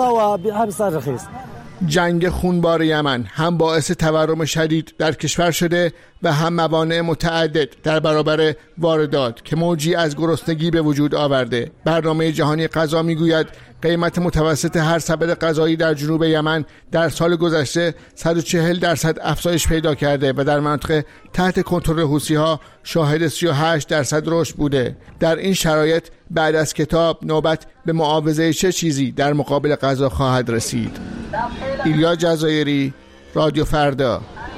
جنگ خونبار یمن هم باعث تورم شدید در کشور شده و هم موانع متعدد در برابر واردات که موجی از گرسنگی به وجود آورده. برنامه جهانی غذا میگوید قیمت متوسط هر سبد غذایی در جنوب یمن در سال گذشته صد و چهل درصد افزایش پیدا کرده و در منطقه تحت کنترل حوثی‌ها شاهد سی و هشت درصد رشد بوده. در این شرایط بعد از کتاب نوبت به معاوضه چه چیزی در مقابل غذا خواهد رسید؟ ایلیا جزایری، رادیو فردا.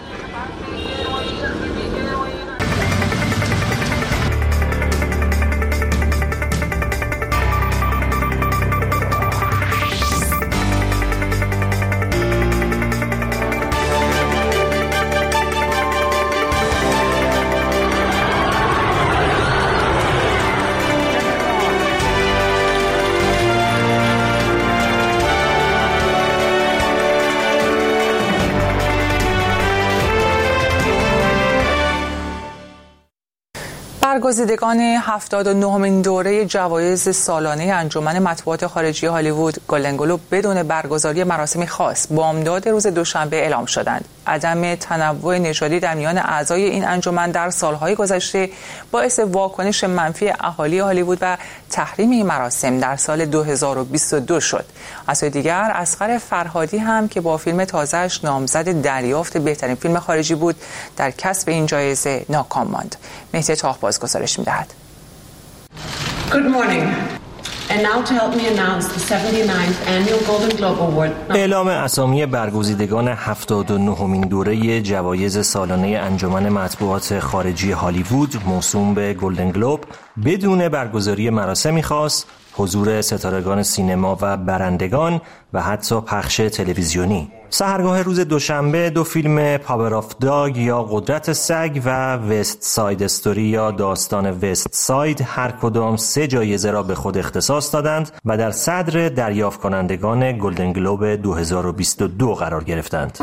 برگزیدگان هفتاد و نهمین دوره جوایز سالانه انجمن مطبوعات خارجی هالیوود گلدن گلوب بدون برگزاری مراسمی خاص بامداد روز دوشنبه اعلام شدند. عدم تنوع نژادی در میان اعضای این انجمن در سالهای گذشته باعث واکنش منفی اهالی هالیوود و تحریم این مراسم در سال دو هزار و بیست و دو شد. از سوی دیگر اصغر فرهادی هم که با فیلم تازه‌اش نامزد دریافت بهترین فیلم خارجی بود در کسب این جایزه ناکام ماند. مهدی تاهباز گزارش می‌دهد. Good morning. And now to help me announce the seventy-ninth annual Golden Globe Award. اعلام اسامی برگزیدگان هفتاد و نهمین دوره جوایز سالانه انجمن مطبوعات خارجی هالیوود موسوم به گلدن گلوب بدون برگزاری مراسمی خاص، حضور ستارگان سینما و برندگان و حتی پخش تلویزیونی. سحرگاه روز دوشنبه دو فیلم پاور آف داگ یا قدرت سگ و وست ساید استوری یا داستان وست ساید هر کدام سه جایزه را به خود اختصاص دادند و در صدر دریافت کنندگان گلدن گلوب دو هزار و بیست و دو قرار گرفتند.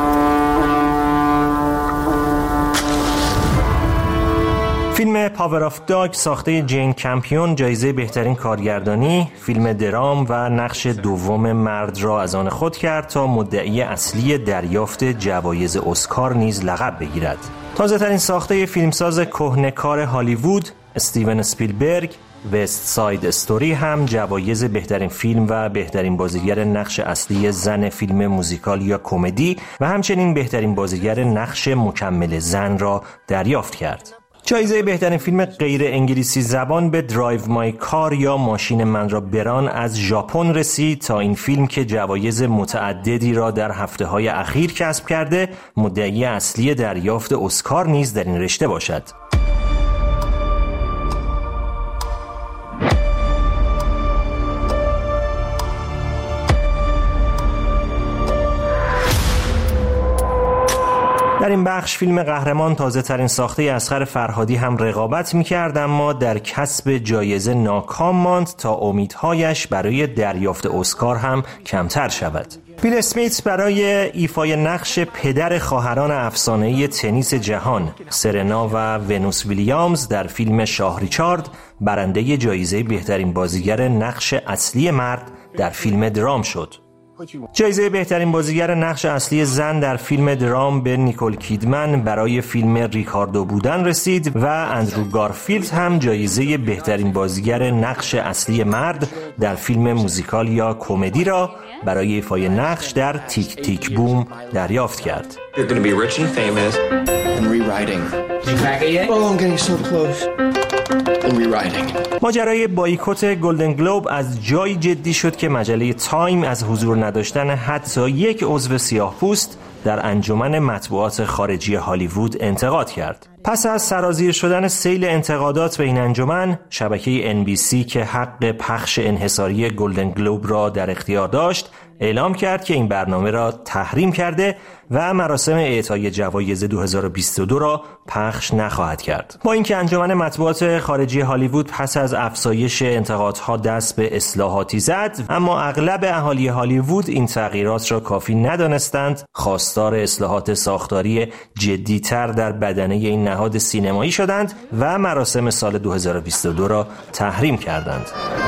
فیلم پاور آف داگ ساخته جین کمپیون جایزه بهترین کارگردانی، فیلم درام و نقش دوم مرد را از آن خود کرد تا مدعی اصلی دریافت جوایز اسکار نیز لقب بگیرد. تازه ترین ساخته فیلمساز کهنه‌کار هالیوود استیون اسپیلبرگ، وست ساید استوری هم جوایز بهترین فیلم و بهترین بازیگر نقش اصلی زن فیلم موزیکال یا کمدی و همچنین بهترین بازیگر نقش مکمل زن را دریافت کرد. جایزه بهترین فیلم غیر انگلیسی زبان به درایو مای کار یا ماشین من را بران از ژاپن رسید تا این فیلم که جوایز متعددی را در هفته‌های اخیر کسب کرده مدعی اصلی دریافت اسکار نیز در این رشته باشد. در این بخش فیلم قهرمان تازه ترین ساخته اصغر فرهادی هم رقابت می‌کرد اما در کسب جایزه ناکام ماند تا امیدهایش برای دریافت اسکار هم کمتر شود. بیل اسمیت برای ایفای نقش پدر خواهران افسانه‌ای تنیس جهان سرنا و ونوس ویلیامز در فیلم شاه ریچارد برنده جایزه بهترین بازیگر نقش اصلی مرد در فیلم درام شد. جایزه بهترین بازیگر نقش اصلی زن در فیلم درام به نیکول کیدمن برای فیلم ریکاردو بودن رسید و اندرو گارفیلد هم جایزه بهترین بازیگر نقش اصلی مرد در فیلم موزیکال یا کمدی را برای ایفای نقش در تیک تیک بوم دریافت کرد. ماجرای بایکوت گلدن گلوب از جایی جدی شد که مجله تایم از حضور نداشتن حتی یک عضو سیاه‌پوست در انجمن مطبوعات خارجی هالیوود انتقاد کرد. پس از سرازیر شدن سیل انتقادات به این انجمن، شبکه ان بی سی که حق پخش انحصاری گلدن گلوب را در اختیار داشت، اعلام کرد که این برنامه را تحریم کرده و مراسم اعطای جوایز دو هزار و بیست و دو را پخش نخواهد کرد. با اینکه انجمن مطبوعات خارجی هالیوود پس از افزایش انتقادها دست به اصلاحاتی زد، اما اغلب اهالی هالیوود این تغییرات را کافی ندانستند، خواستار اصلاحات ساختاری جدی‌تر در بدنه این نهاد سینمایی شدند و مراسم سال دو هزار و بیست و دو را تحریم کردند.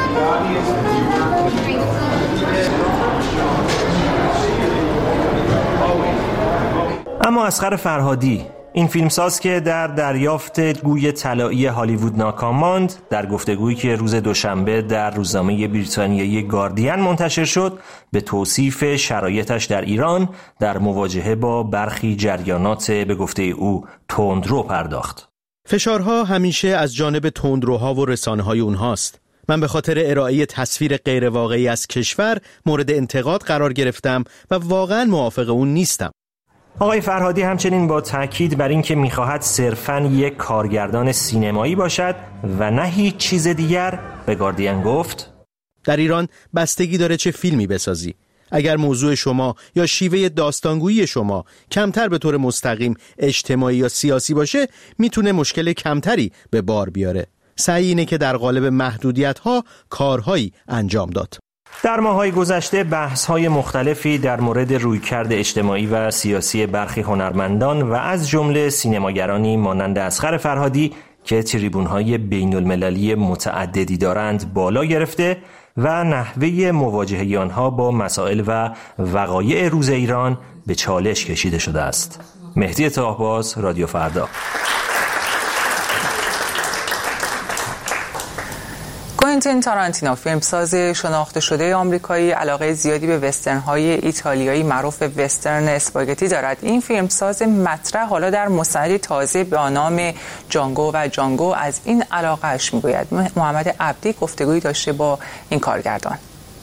اما اصغر فرهادی، این فیلمساز که در دریافت گوی طلایی هالیوود ناکام ماند، در گفتگویی که روز دوشنبه در روزنامه بریتانیایی گاردین منتشر شد، به توصیف شرایطش در ایران در مواجهه با برخی جریانات به گفته او تندرو پرداخت. فشارها همیشه از جانب تندروها و رسانه‌های اونهاست. من به خاطر ارائه تصویر غیر واقعی از کشور مورد انتقاد قرار گرفتم و واقعا موافق اون نیستم. آقای فرهادی همچنین با تاکید بر این که می‌خواهد صرفاً یک کارگردان سینمایی باشد و نه هیچ چیز دیگر به گاردین گفت: در ایران بستگی داره چه فیلمی بسازی. اگر موضوع شما یا شیوه داستانگویی شما کمتر به طور مستقیم اجتماعی یا سیاسی باشه، میتونه مشکل کمتری به بار بیاره. سعی اینه که در قالب محدودیت‌ها کارهایی انجام داد. در ماه‌های گذشته بحث‌های مختلفی در مورد رویکرد اجتماعی و سیاسی برخی هنرمندان و از جمله سینماگرانی مانند اصغر فرهادی که تریبون‌های بین‌المللی متعددی دارند بالا گرفته و نحوه مواجهه آنها با مسائل و وقایع روز ایران به چالش کشیده شده است. مهدی طاهباز، رادیو فردا. کوئنتین تارانتینو، فیلمساز شناخته شده آمریکایی، علاقه زیادی به وسترن‌های ایتالیایی معروف وسترن اسپاگتی دارد. این فیلمساز مطرح حالا در مستندی تازه به نام جانگو و جانگو از این علاقه‌اش میگوید. محمد عبدی گفتگویی داشته با این کارگردان.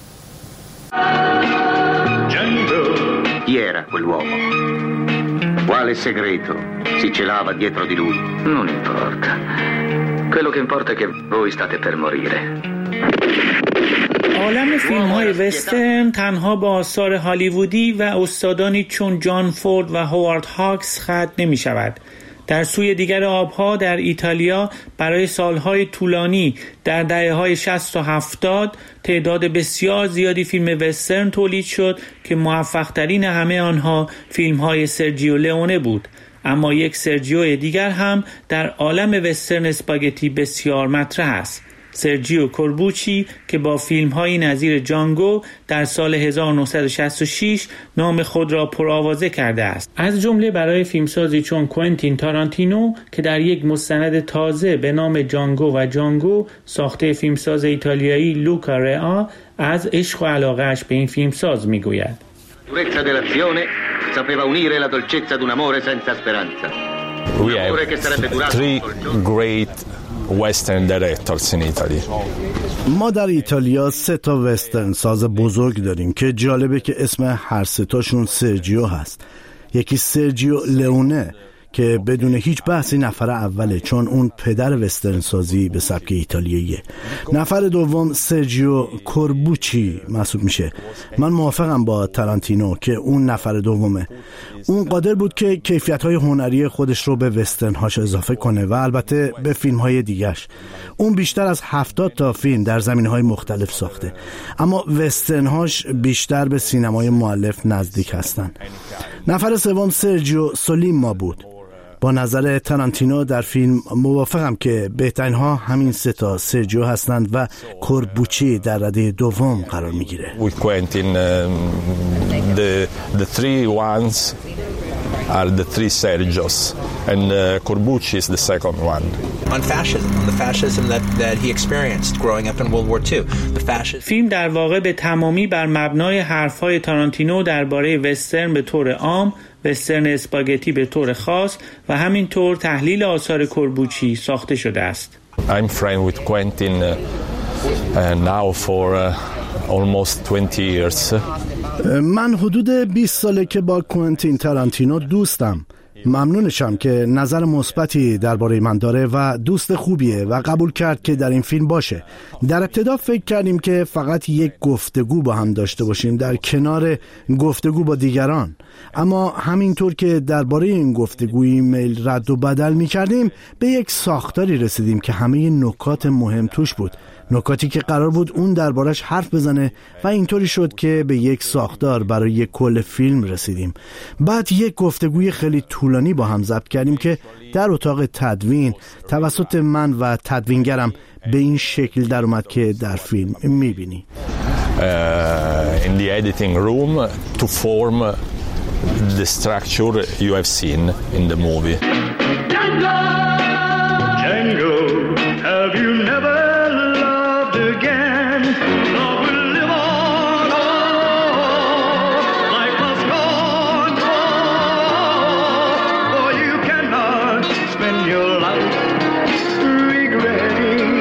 Chi era quell'uomo? Quale segreto si celava dietro di lui? Non importa. Quello che importa è che voi state per morire. عالم فیلم های وسترن تنها با آثار هالیوودی و استادانی چون جان فورد و هوارد هاکس ختم نمی شود. در سوی دیگر آبها در ایتالیا برای سالهای طولانی در دهه‌های شصت و هفتاد تعداد بسیار زیادی فیلم وسترن تولید شد که موفق‌ترین همه آنها فیلم‌های سرجیو لئونه بود. اما یک سرجیو دیگر هم در عالم وسترن اسپاگتی بسیار مطرح است. سرجیو کوربوچی که با فیلم‌های نظیر جانگو در سال هزار و نهصد و شصت و شش نام خود را پرآوازه کرده است. از جمله برای فیلمسازی چون کوئنتین تارانتینو که در یک مستند تازه به نام جانگو و جانگو ساخته فیلمساز ایتالیایی لوکا رئا از عشق و علاقه‌اش به این فیلمساز میگوید. Durezza dell'azione sapeva unire la dolcezza d'un amore senza speranza. We have three great Western directors in Italy. ما در ایتالیا سه تا وسترن ساز بزرگ داریم که جالبه که اسم هر سه تاشون سرجیو هست. یکی سرجیو لئونه که بدون هیچ بحثی نفر اوله چون اون پدر وسترن سازی به سبک ایتالیاییه. نفر دوم سرجیو کوربوچی محسوب میشه. من موافقم با تارانتینو که اون نفر دومه. اون قادر بود که کیفیت‌های هنری خودش رو به وسترن‌هاش اضافه کنه و البته به فیلم‌های دیگه‌اش. اون بیشتر از هفتاد تا فیلم در زمینه‌های مختلف ساخته. اما وسترن‌هاش بیشتر به سینمای مؤلف نزدیک هستن. نفر سوم سرجیو سولیما بود. با نظر تارانتینو در فیلم موافقم که بهترین ها همین سه تا سرجیو هستند و کوربوچی در رده دوم قرار میگیره. With Quentin uh, the the three ones are the three Sergios and uh, Corbucci is the second one. On fascism, on the fascism that that he experienced growing up in World War Two. The fascism. فیلم در واقع به تمامی بر مبنای حرفهای تارانتینو درباره وسترن به طور عام، وسترن اسپاگتی به طور خاص و همینطور تحلیل آثار کوربوچی ساخته شده است. I'm friend with Quentin uh, uh, now for uh, almost twenty years. من حدود بیست ساله که با کوئنتین تارانتینو دوستم. ممنونشم که نظر مثبتی درباره من داره و دوست خوبیه و قبول کرد که در این فیلم باشه. در ابتدا فکر کردیم که فقط یک گفتگو با هم داشته باشیم در کنار گفتگو با دیگران، اما همینطور که درباره این گفتگو ایمیل رد و بدل می‌کردیم به یک ساختاری رسیدیم که همه نکات مهم توش بود، نکاتی که قرار بود اون دربارش حرف بزنه و اینطوری شد که به یک ساختار برای یک کل فیلم رسیدیم. بعد یک گفتگوی خیلی طولانی با هم ضبط کردیم که در اتاق تدوین توسط من و تدوینگرم به این شکل در اومد که در فیلم میبینی. Uh, in the editing room to form the structure you have seen in the movie. Django, Django, have you never loved again? Love will live on, oh, life must go on, oh, for you cannot spend your life regretting.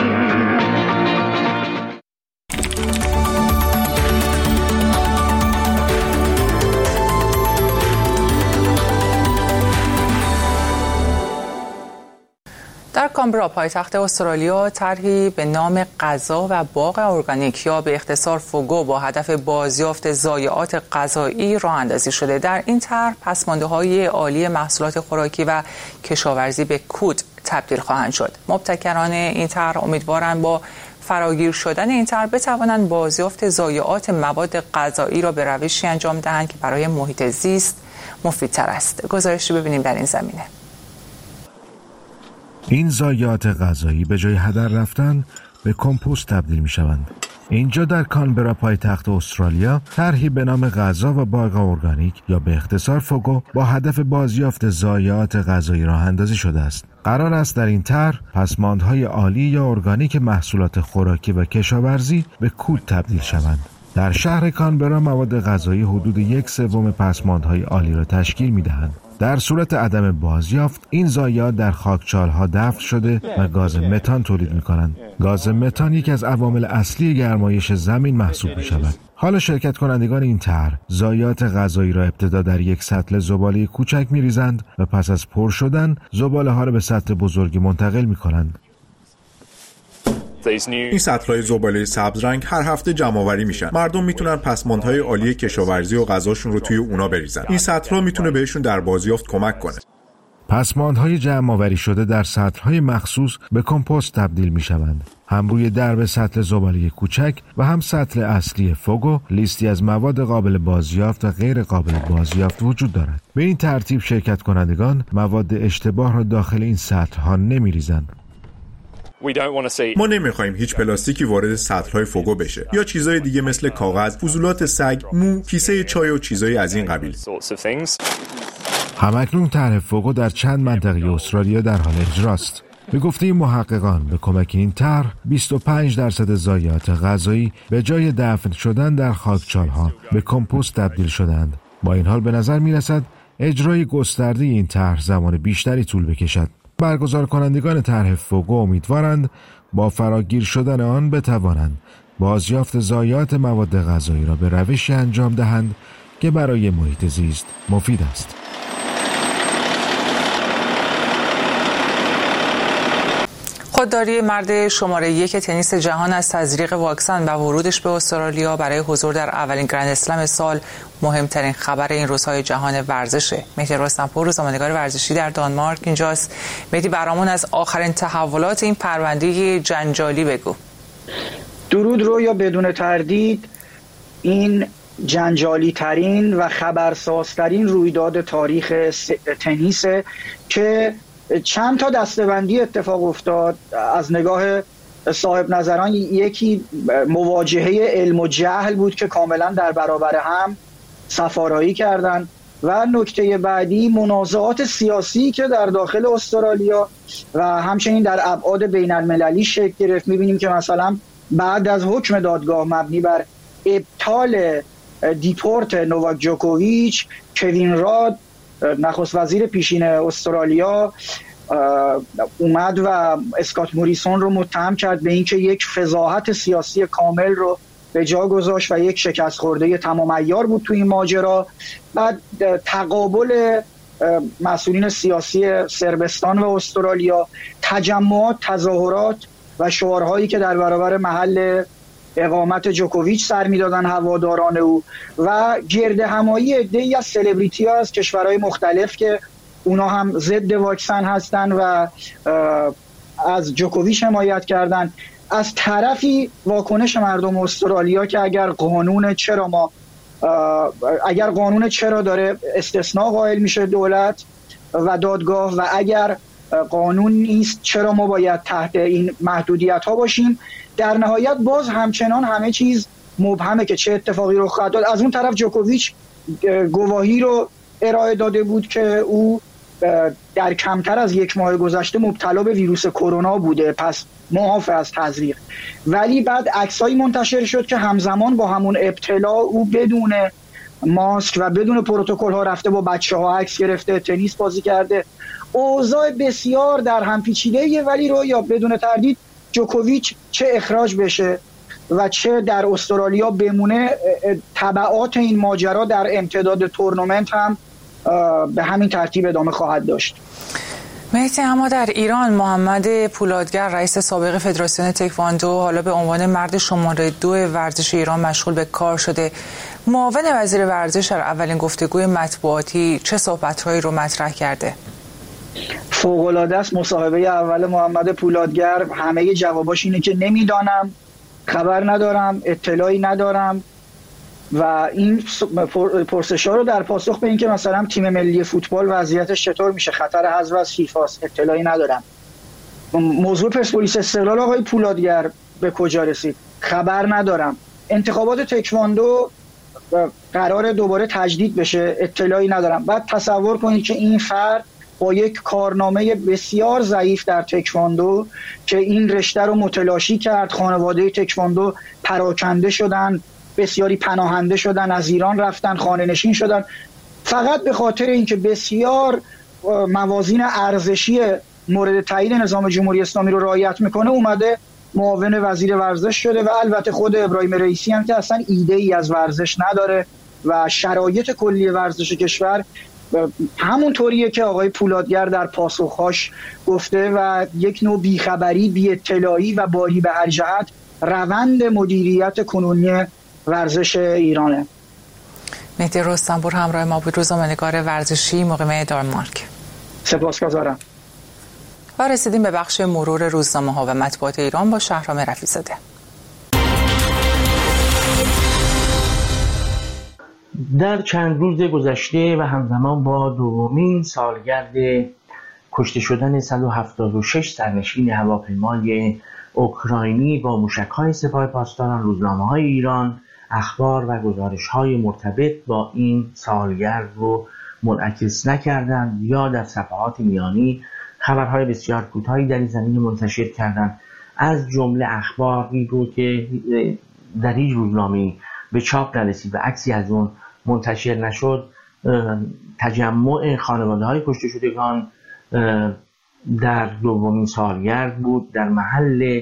در کامبرا پایتخت استرالیا طرحی به نام غذا و باغ ارگانیک یا به اختصار فوگو با هدف بازیافت ضایعات غذایی راه اندازی شده. در این طرح پسمانده‌های عالی محصولات خوراکی و کشاورزی به کود تبدیل خواهند شد. مبتکران این طرح امیدوارند با فراگیر شدن این طرح بتوانند بازیافت ضایعات مواد غذایی را به روشی انجام دهند که برای محیط زیست مفیدتر است. گزارشی ببینیم در این زمینه. این ضایعات غذایی به جای هدر رفتن به کمپوست تبدیل می شوند. اینجا در کانبرا پایتخت استرالیا طرحی به نام غذا و باغ ارگانیک یا به اختصار فوگو با هدف بازیافت ضایعات غذایی راه اندازی شده است. قرار است در این طرح پسماندهای آلی یا ارگانیک محصولات خوراکی و کشاورزی به کود تبدیل شوند. در شهر کانبرا مواد غذایی حدود یک سوم پسماندهای آلی را تشکیل می‌دهند. در صورت عدم بازیافت این ضایعات در خاکچال‌ها دفن شده و گاز متان تولید می‌کنند. گاز متان یکی از عوامل اصلی گرمایش زمین محسوب می‌شود. حالا شرکت کنندگان این طرح ضایعات غذایی را ابتدا در یک سطل زباله کوچک می‌ریزند و پس از پر شدن زباله‌ها را به سطل بزرگی منتقل می‌کنند. این سطل‌های زباله سبز رنگ هر هفته جمع‌آوری میشن. مردم میتونن پسماندهای عالی کشاورزی و غذاشون رو توی اونا بریزن. این سطل‌ها میتونه بهشون در بازیافت کمک کنه. پسماندهای جمع‌آوری شده در سطل‌های مخصوص به کمپوست تبدیل میشوند. هم روی درب سطل زباله کوچک و هم سطل اصلی فوگو لیستی از مواد قابل بازیافت و غیر قابل بازیافت وجود دارد. به این ترتیب شرکت کنندگان مواد اشتباه را داخل این سطل‌ها نمی‌ریزند. ما نمیخوایم هیچ پلاستیکی وارد سطل‌های فوگو بشه یا چیزای دیگه مثل کاغذ، فضولات سگ، مو، کیسه چای و چیزای از این قبیل. همکنون طرح فوگو در چند منطقه استرالیا در حال اجراست. به گفته محققان به کمک این طرح بیست و پنج درصد ضایعات غذایی به جای دفن شدن در خاکچال‌ها به کمپوست تبدیل شدند. با این حال به نظر می‌رسد اجرای گسترده این طرح زمان بیشتری طول بکشد. برگزار کنندگان طرح فوگو امیدوارند با فراگیر شدن آن بتوانند بازیافت ضایعات مواد غذایی را به روشی انجام دهند که برای محیط زیست مفید است. خودداری مرد شماره یک تنیس جهان از تزریق واکسن و ورودش به استرالیا برای حضور در اولین گرند اسلم سال مهمترین خبر این روزهای جهان ورزشه. مهدی رستمپور، روزنامه‌نگار ورزشی در دانمارک اینجاست. مهدی، برامون از آخرین تحولات این پرونده جنجالی بگو. درود رو یا بدون تردید این جنجالی ترین و خبرسازترین رویداد تاریخ تنیس که چند تا دسته‌بندی اتفاق افتاد. از نگاه صاحب نظران یکی مواجهه علم و جهل بود که کاملا در برابر هم سفارایی کردند و نکته بعدی منازعات سیاسی که در داخل استرالیا و همچنین در ابعاد بین المللی شکل گرفت. می‌بینیم که مثلا بعد از حکم دادگاه مبنی بر ابطال دیپورت نوواک جوکوویچ، کوین راد نخست وزیر پیشین استرالیا اومد و اسکات موریسون رو متهم کرد به اینکه یک فضاحت سیاسی کامل رو به جا گذاشت و یک شکست خورده تمام عیار بود توی این ماجرا. بعد تقابل مسئولین سیاسی صربستان و استرالیا، تجمعات، تظاهرات و شعارهایی که در برابر محل اقامت جوکوویچ سر میدادن هواداران او و گرد همایی عده‌ای از سلبریتی ها از کشورهای مختلف که اونا هم ضد واکسن هستن و از جوکوویچ حمایت کردن. از طرفی واکنش مردم استرالیا که اگر قانون چرا ما اگر قانون چرا داره استثناء قائل میشه دولت و دادگاه و اگر قانون نیست چرا ما باید تحت این محدودیت ها باشیم. در نهایت باز همچنان همه چیز مبهمه که چه اتفاقی رخ خواهد داد. از اون طرف جوکوویچ گواهی رو ارائه داده بود که او در کمتر از یک ماه گذشته مبتلا به ویروس کرونا بوده، پس معاف از تزریق. ولی بعد عکسایی منتشر شد که همزمان با همون ابتلا او بدون ماسک و بدون پروتکل ها رفته با بچه ها عکس گرفته، تنیس بازی کرده. اوضاع بسیار در هم پیچیده‌ایه، ولی رو یا بدون تردید جوکوویچ چه اخراج بشه و چه در استرالیا بمونه، تبعات این ماجرا در امتداد تورنمنت هم به همین ترتیب ادامه خواهد داشت. مهدی، اما در ایران محمد پولادگر رئیس سابق فدراسیون تکواندو حالا به عنوان مرد شماره دو ورزش ایران مشغول به کار شده. معاون وزیر ورزش در اولین گفتگوی مطبوعاتی چه صحبت‌هایی رو مطرح کرده؟ فوق‌العاده است. مصاحبه اول محمد پولادگر همه جواباش اینه که نمیدانم، خبر ندارم، اطلاعی ندارم و این پرسش‌ها رو در پاسخ به اینکه مثلا تیم ملی فوتبال وضعیتش چطور میشه، خطر حذف از فیفا است، اطلاعی ندارم. موضوع پرسپولیس استقلال آقای پولادگر به کجا رسید؟ خبر ندارم. انتخابات تکواندو قرار دوباره تجدید بشه، اطلاعی ندارم. بعد تصور کنید که این فرد با یک کارنامه بسیار ضعیف در تکواندو که این رشته رو متلاشی کرد، خانواده تکواندو پراکنده شدن، بسیاری پناهنده شدن، از ایران رفتن، خانه نشین شدن، فقط به خاطر اینکه بسیار موازین ارزشی مورد تایید نظام جمهوری اسلامی رو رعایت میکنه اومده معاون وزیر ورزش شده و البته خود ابراهیم رئیسی هم که اصلا ایده ای از ورزش نداره و شرایط کلی ورزش کشور همون طوریه که آقای پولادگر در پاسخهاش گفته و یک نوع بیخبری، بی اطلاعی و باری به هر جهت روند مدیریت کنونی ورزش ایرانه. مهدی رستنپور همراه ما بود، روزنامه‌نگار ورزشی مقیم دانمارک. سپاسگزارم. و رسیدیم به بخش مرور روزنامه‌ها و مطبوعات ایران با شهرام رفیع‌زاده. در چند روز گذشته و همزمان با دومین سالگرد کشته شدن صد و هفتاد و شش سرنشین هواپیمای اوکراینی با موشک‌های سپاه پاسداران، روزنامه‌های ایران اخبار و گزارش‌های مرتبط با این سالگرد رو منعکس نکردند یا در صفحات میانی خبرهای بسیار کوتاهی در این زمینه منتشر کردند. از جمله اخباری رو که در هیچ روزنامه‌ای به چاپ نرسید و عکسی از اون منتشر نشد، تجمع خانواده‌های کشته شدگان در دومین سالگرد بود در محل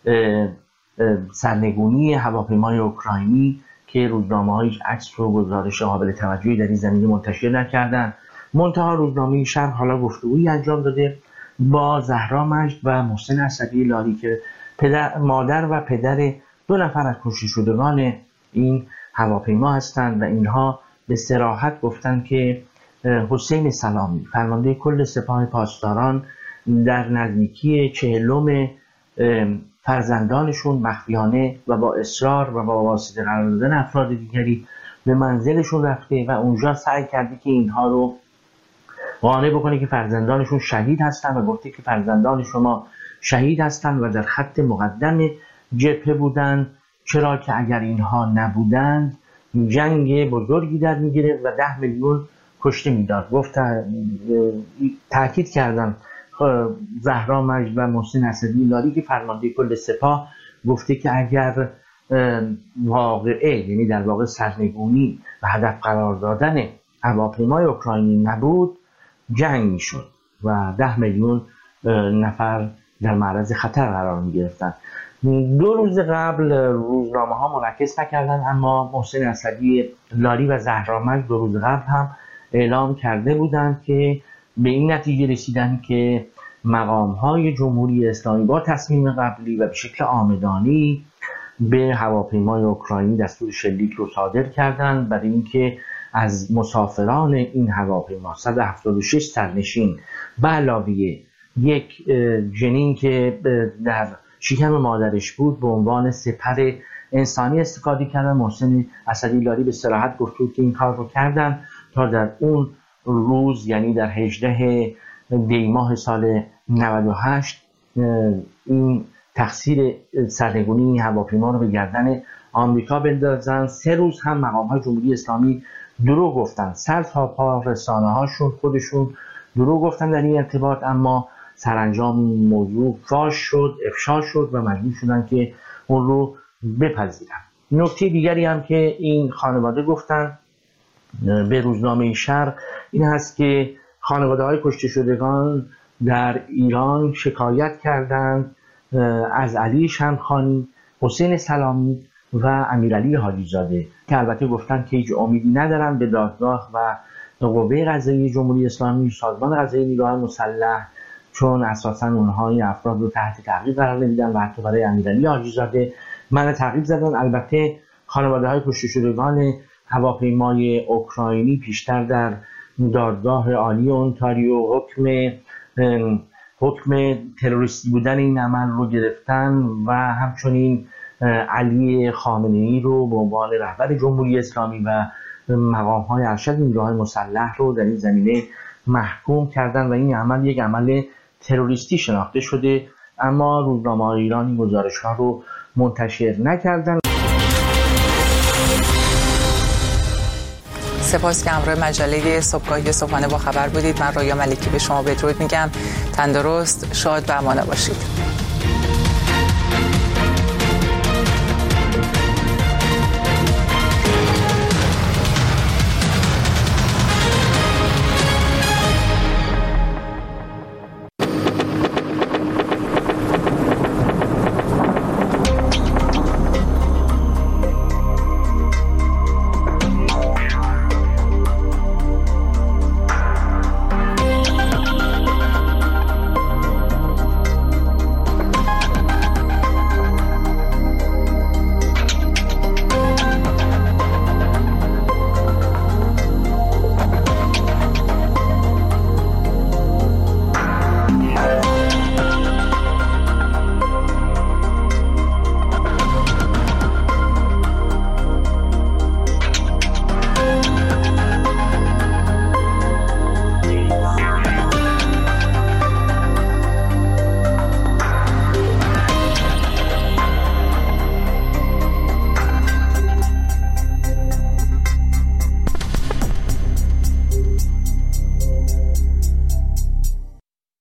سرنگونی هواپیمای اوکراینی که روزنامه‌ها هیچ عکس و گزارش قابل توجهی در این زمینه منتشر نکردند. منتها روزنامه شرق حالا گفتگویی انجام داده با زهرا مجد و محسن اسدی لاری که پدر، مادر و پدر دو نفر از کشته شدگان این هواپیما هستند و اینها به صراحت گفتند که حسین سلامی فرمانده کل سپاه پاسداران در نزدیکی چهلم فرزندانشون مخفیانه و با اصرار و با واسطه قرار دادن افراد دیگری به منزلشون رفته و اونجا سعی کرده که اینها رو قانع بکنه که فرزندانشون شهید هستن و گفته که فرزندان شما شهید هستن و در خط مقدم جبهه بودن، چرا که اگر اینها نبودند جنگ بزرگی در میگیره و ده میلیون کشته میداد. گفت تاکید کردن زهرا مجد و محسن اسدی لاری که فرمانده کل سپاه گفته که اگر واقعه، یعنی در واقع سرنگونی و هدف قرار دادن هواپیمای اوکراینی نبود جنگ میشد و ده میلیون نفر در معرض خطر قرار می گرفتن. دو روز قبل روزنامه ها منعکس نکردن، اما محسن اسدی لاری و زهرا مجد دو روز قبل هم اعلام کرده بودند که به این نتیجه رسیدن که مقام های جمهوری اسلامی با تصمیم قبلی و به شکل عامدانی به هواپیمای اوکراینی دستور شلیک رو صادر کردند برای اینکه از مسافران این هواپیما صد و هفتاد و شش سرنشین به علاوه یک جنین که در شکم مادرش بود به عنوان سپر انسانی استفاده کردن. محسن اسدی لاری به صراحت گفت که این کار رو کردن تا در اون روز، یعنی در هجدهم دی ماه سال نود و هشت، این تقصیر سرنگونی هواپیما رو به گردن آمریکا بندازن. سه روز هم مقام‌های جمهوری اسلامی دروغ گفتن، سر تا پا رسانه‌هاشون خودشون دروغ گفتن در این ارتباط، اما سرانجام موضوع فاش شد، افشا شد و مجبور شدن که اون رو بپذیرن. نکته دیگری هم که این خانواده گفتن به روزنامه شرق این هست که خانواده‌های کشته شدگان در ایران شکایت کردند از علی شمخانی، حسین سلامی و امیرعلی حاجی زاده که البته گفتن که هیچ امیدی ندارن به دادگاه و قوه قضاییه جمهوری اسلامی، سازمان قضایی نیروهای مسلح، چون اساساً اونها این افراد رو تحت تعقیب قرار نمیدن و حتی برای امیرعلی حاجی زاده منع تعقیب زدن. البته خانواده‌های کشته شدگان هواپیمای اوکراینی پیشتر در دادگاه عالی اونتاریو حکم حکم تروریستی بودن این عمل رو گرفتن و همچنین علی خامنه‌ای رو به عنوان رهبر جمهوری اسلامی و مقام‌های ارشد نیروهای مسلح رو در این زمینه محکوم کردن و این عمل یک عمل تروریستی شناخته شده. اما روزنامه‌های ایران این گزارش‌ها رو منتشر نکردن. سپاس که همراه مجله صبحگاهی صبحانه با خبر بودید. من رویا ملکی به شما بدرود میگم. تندرست، شاد و امانه باشید.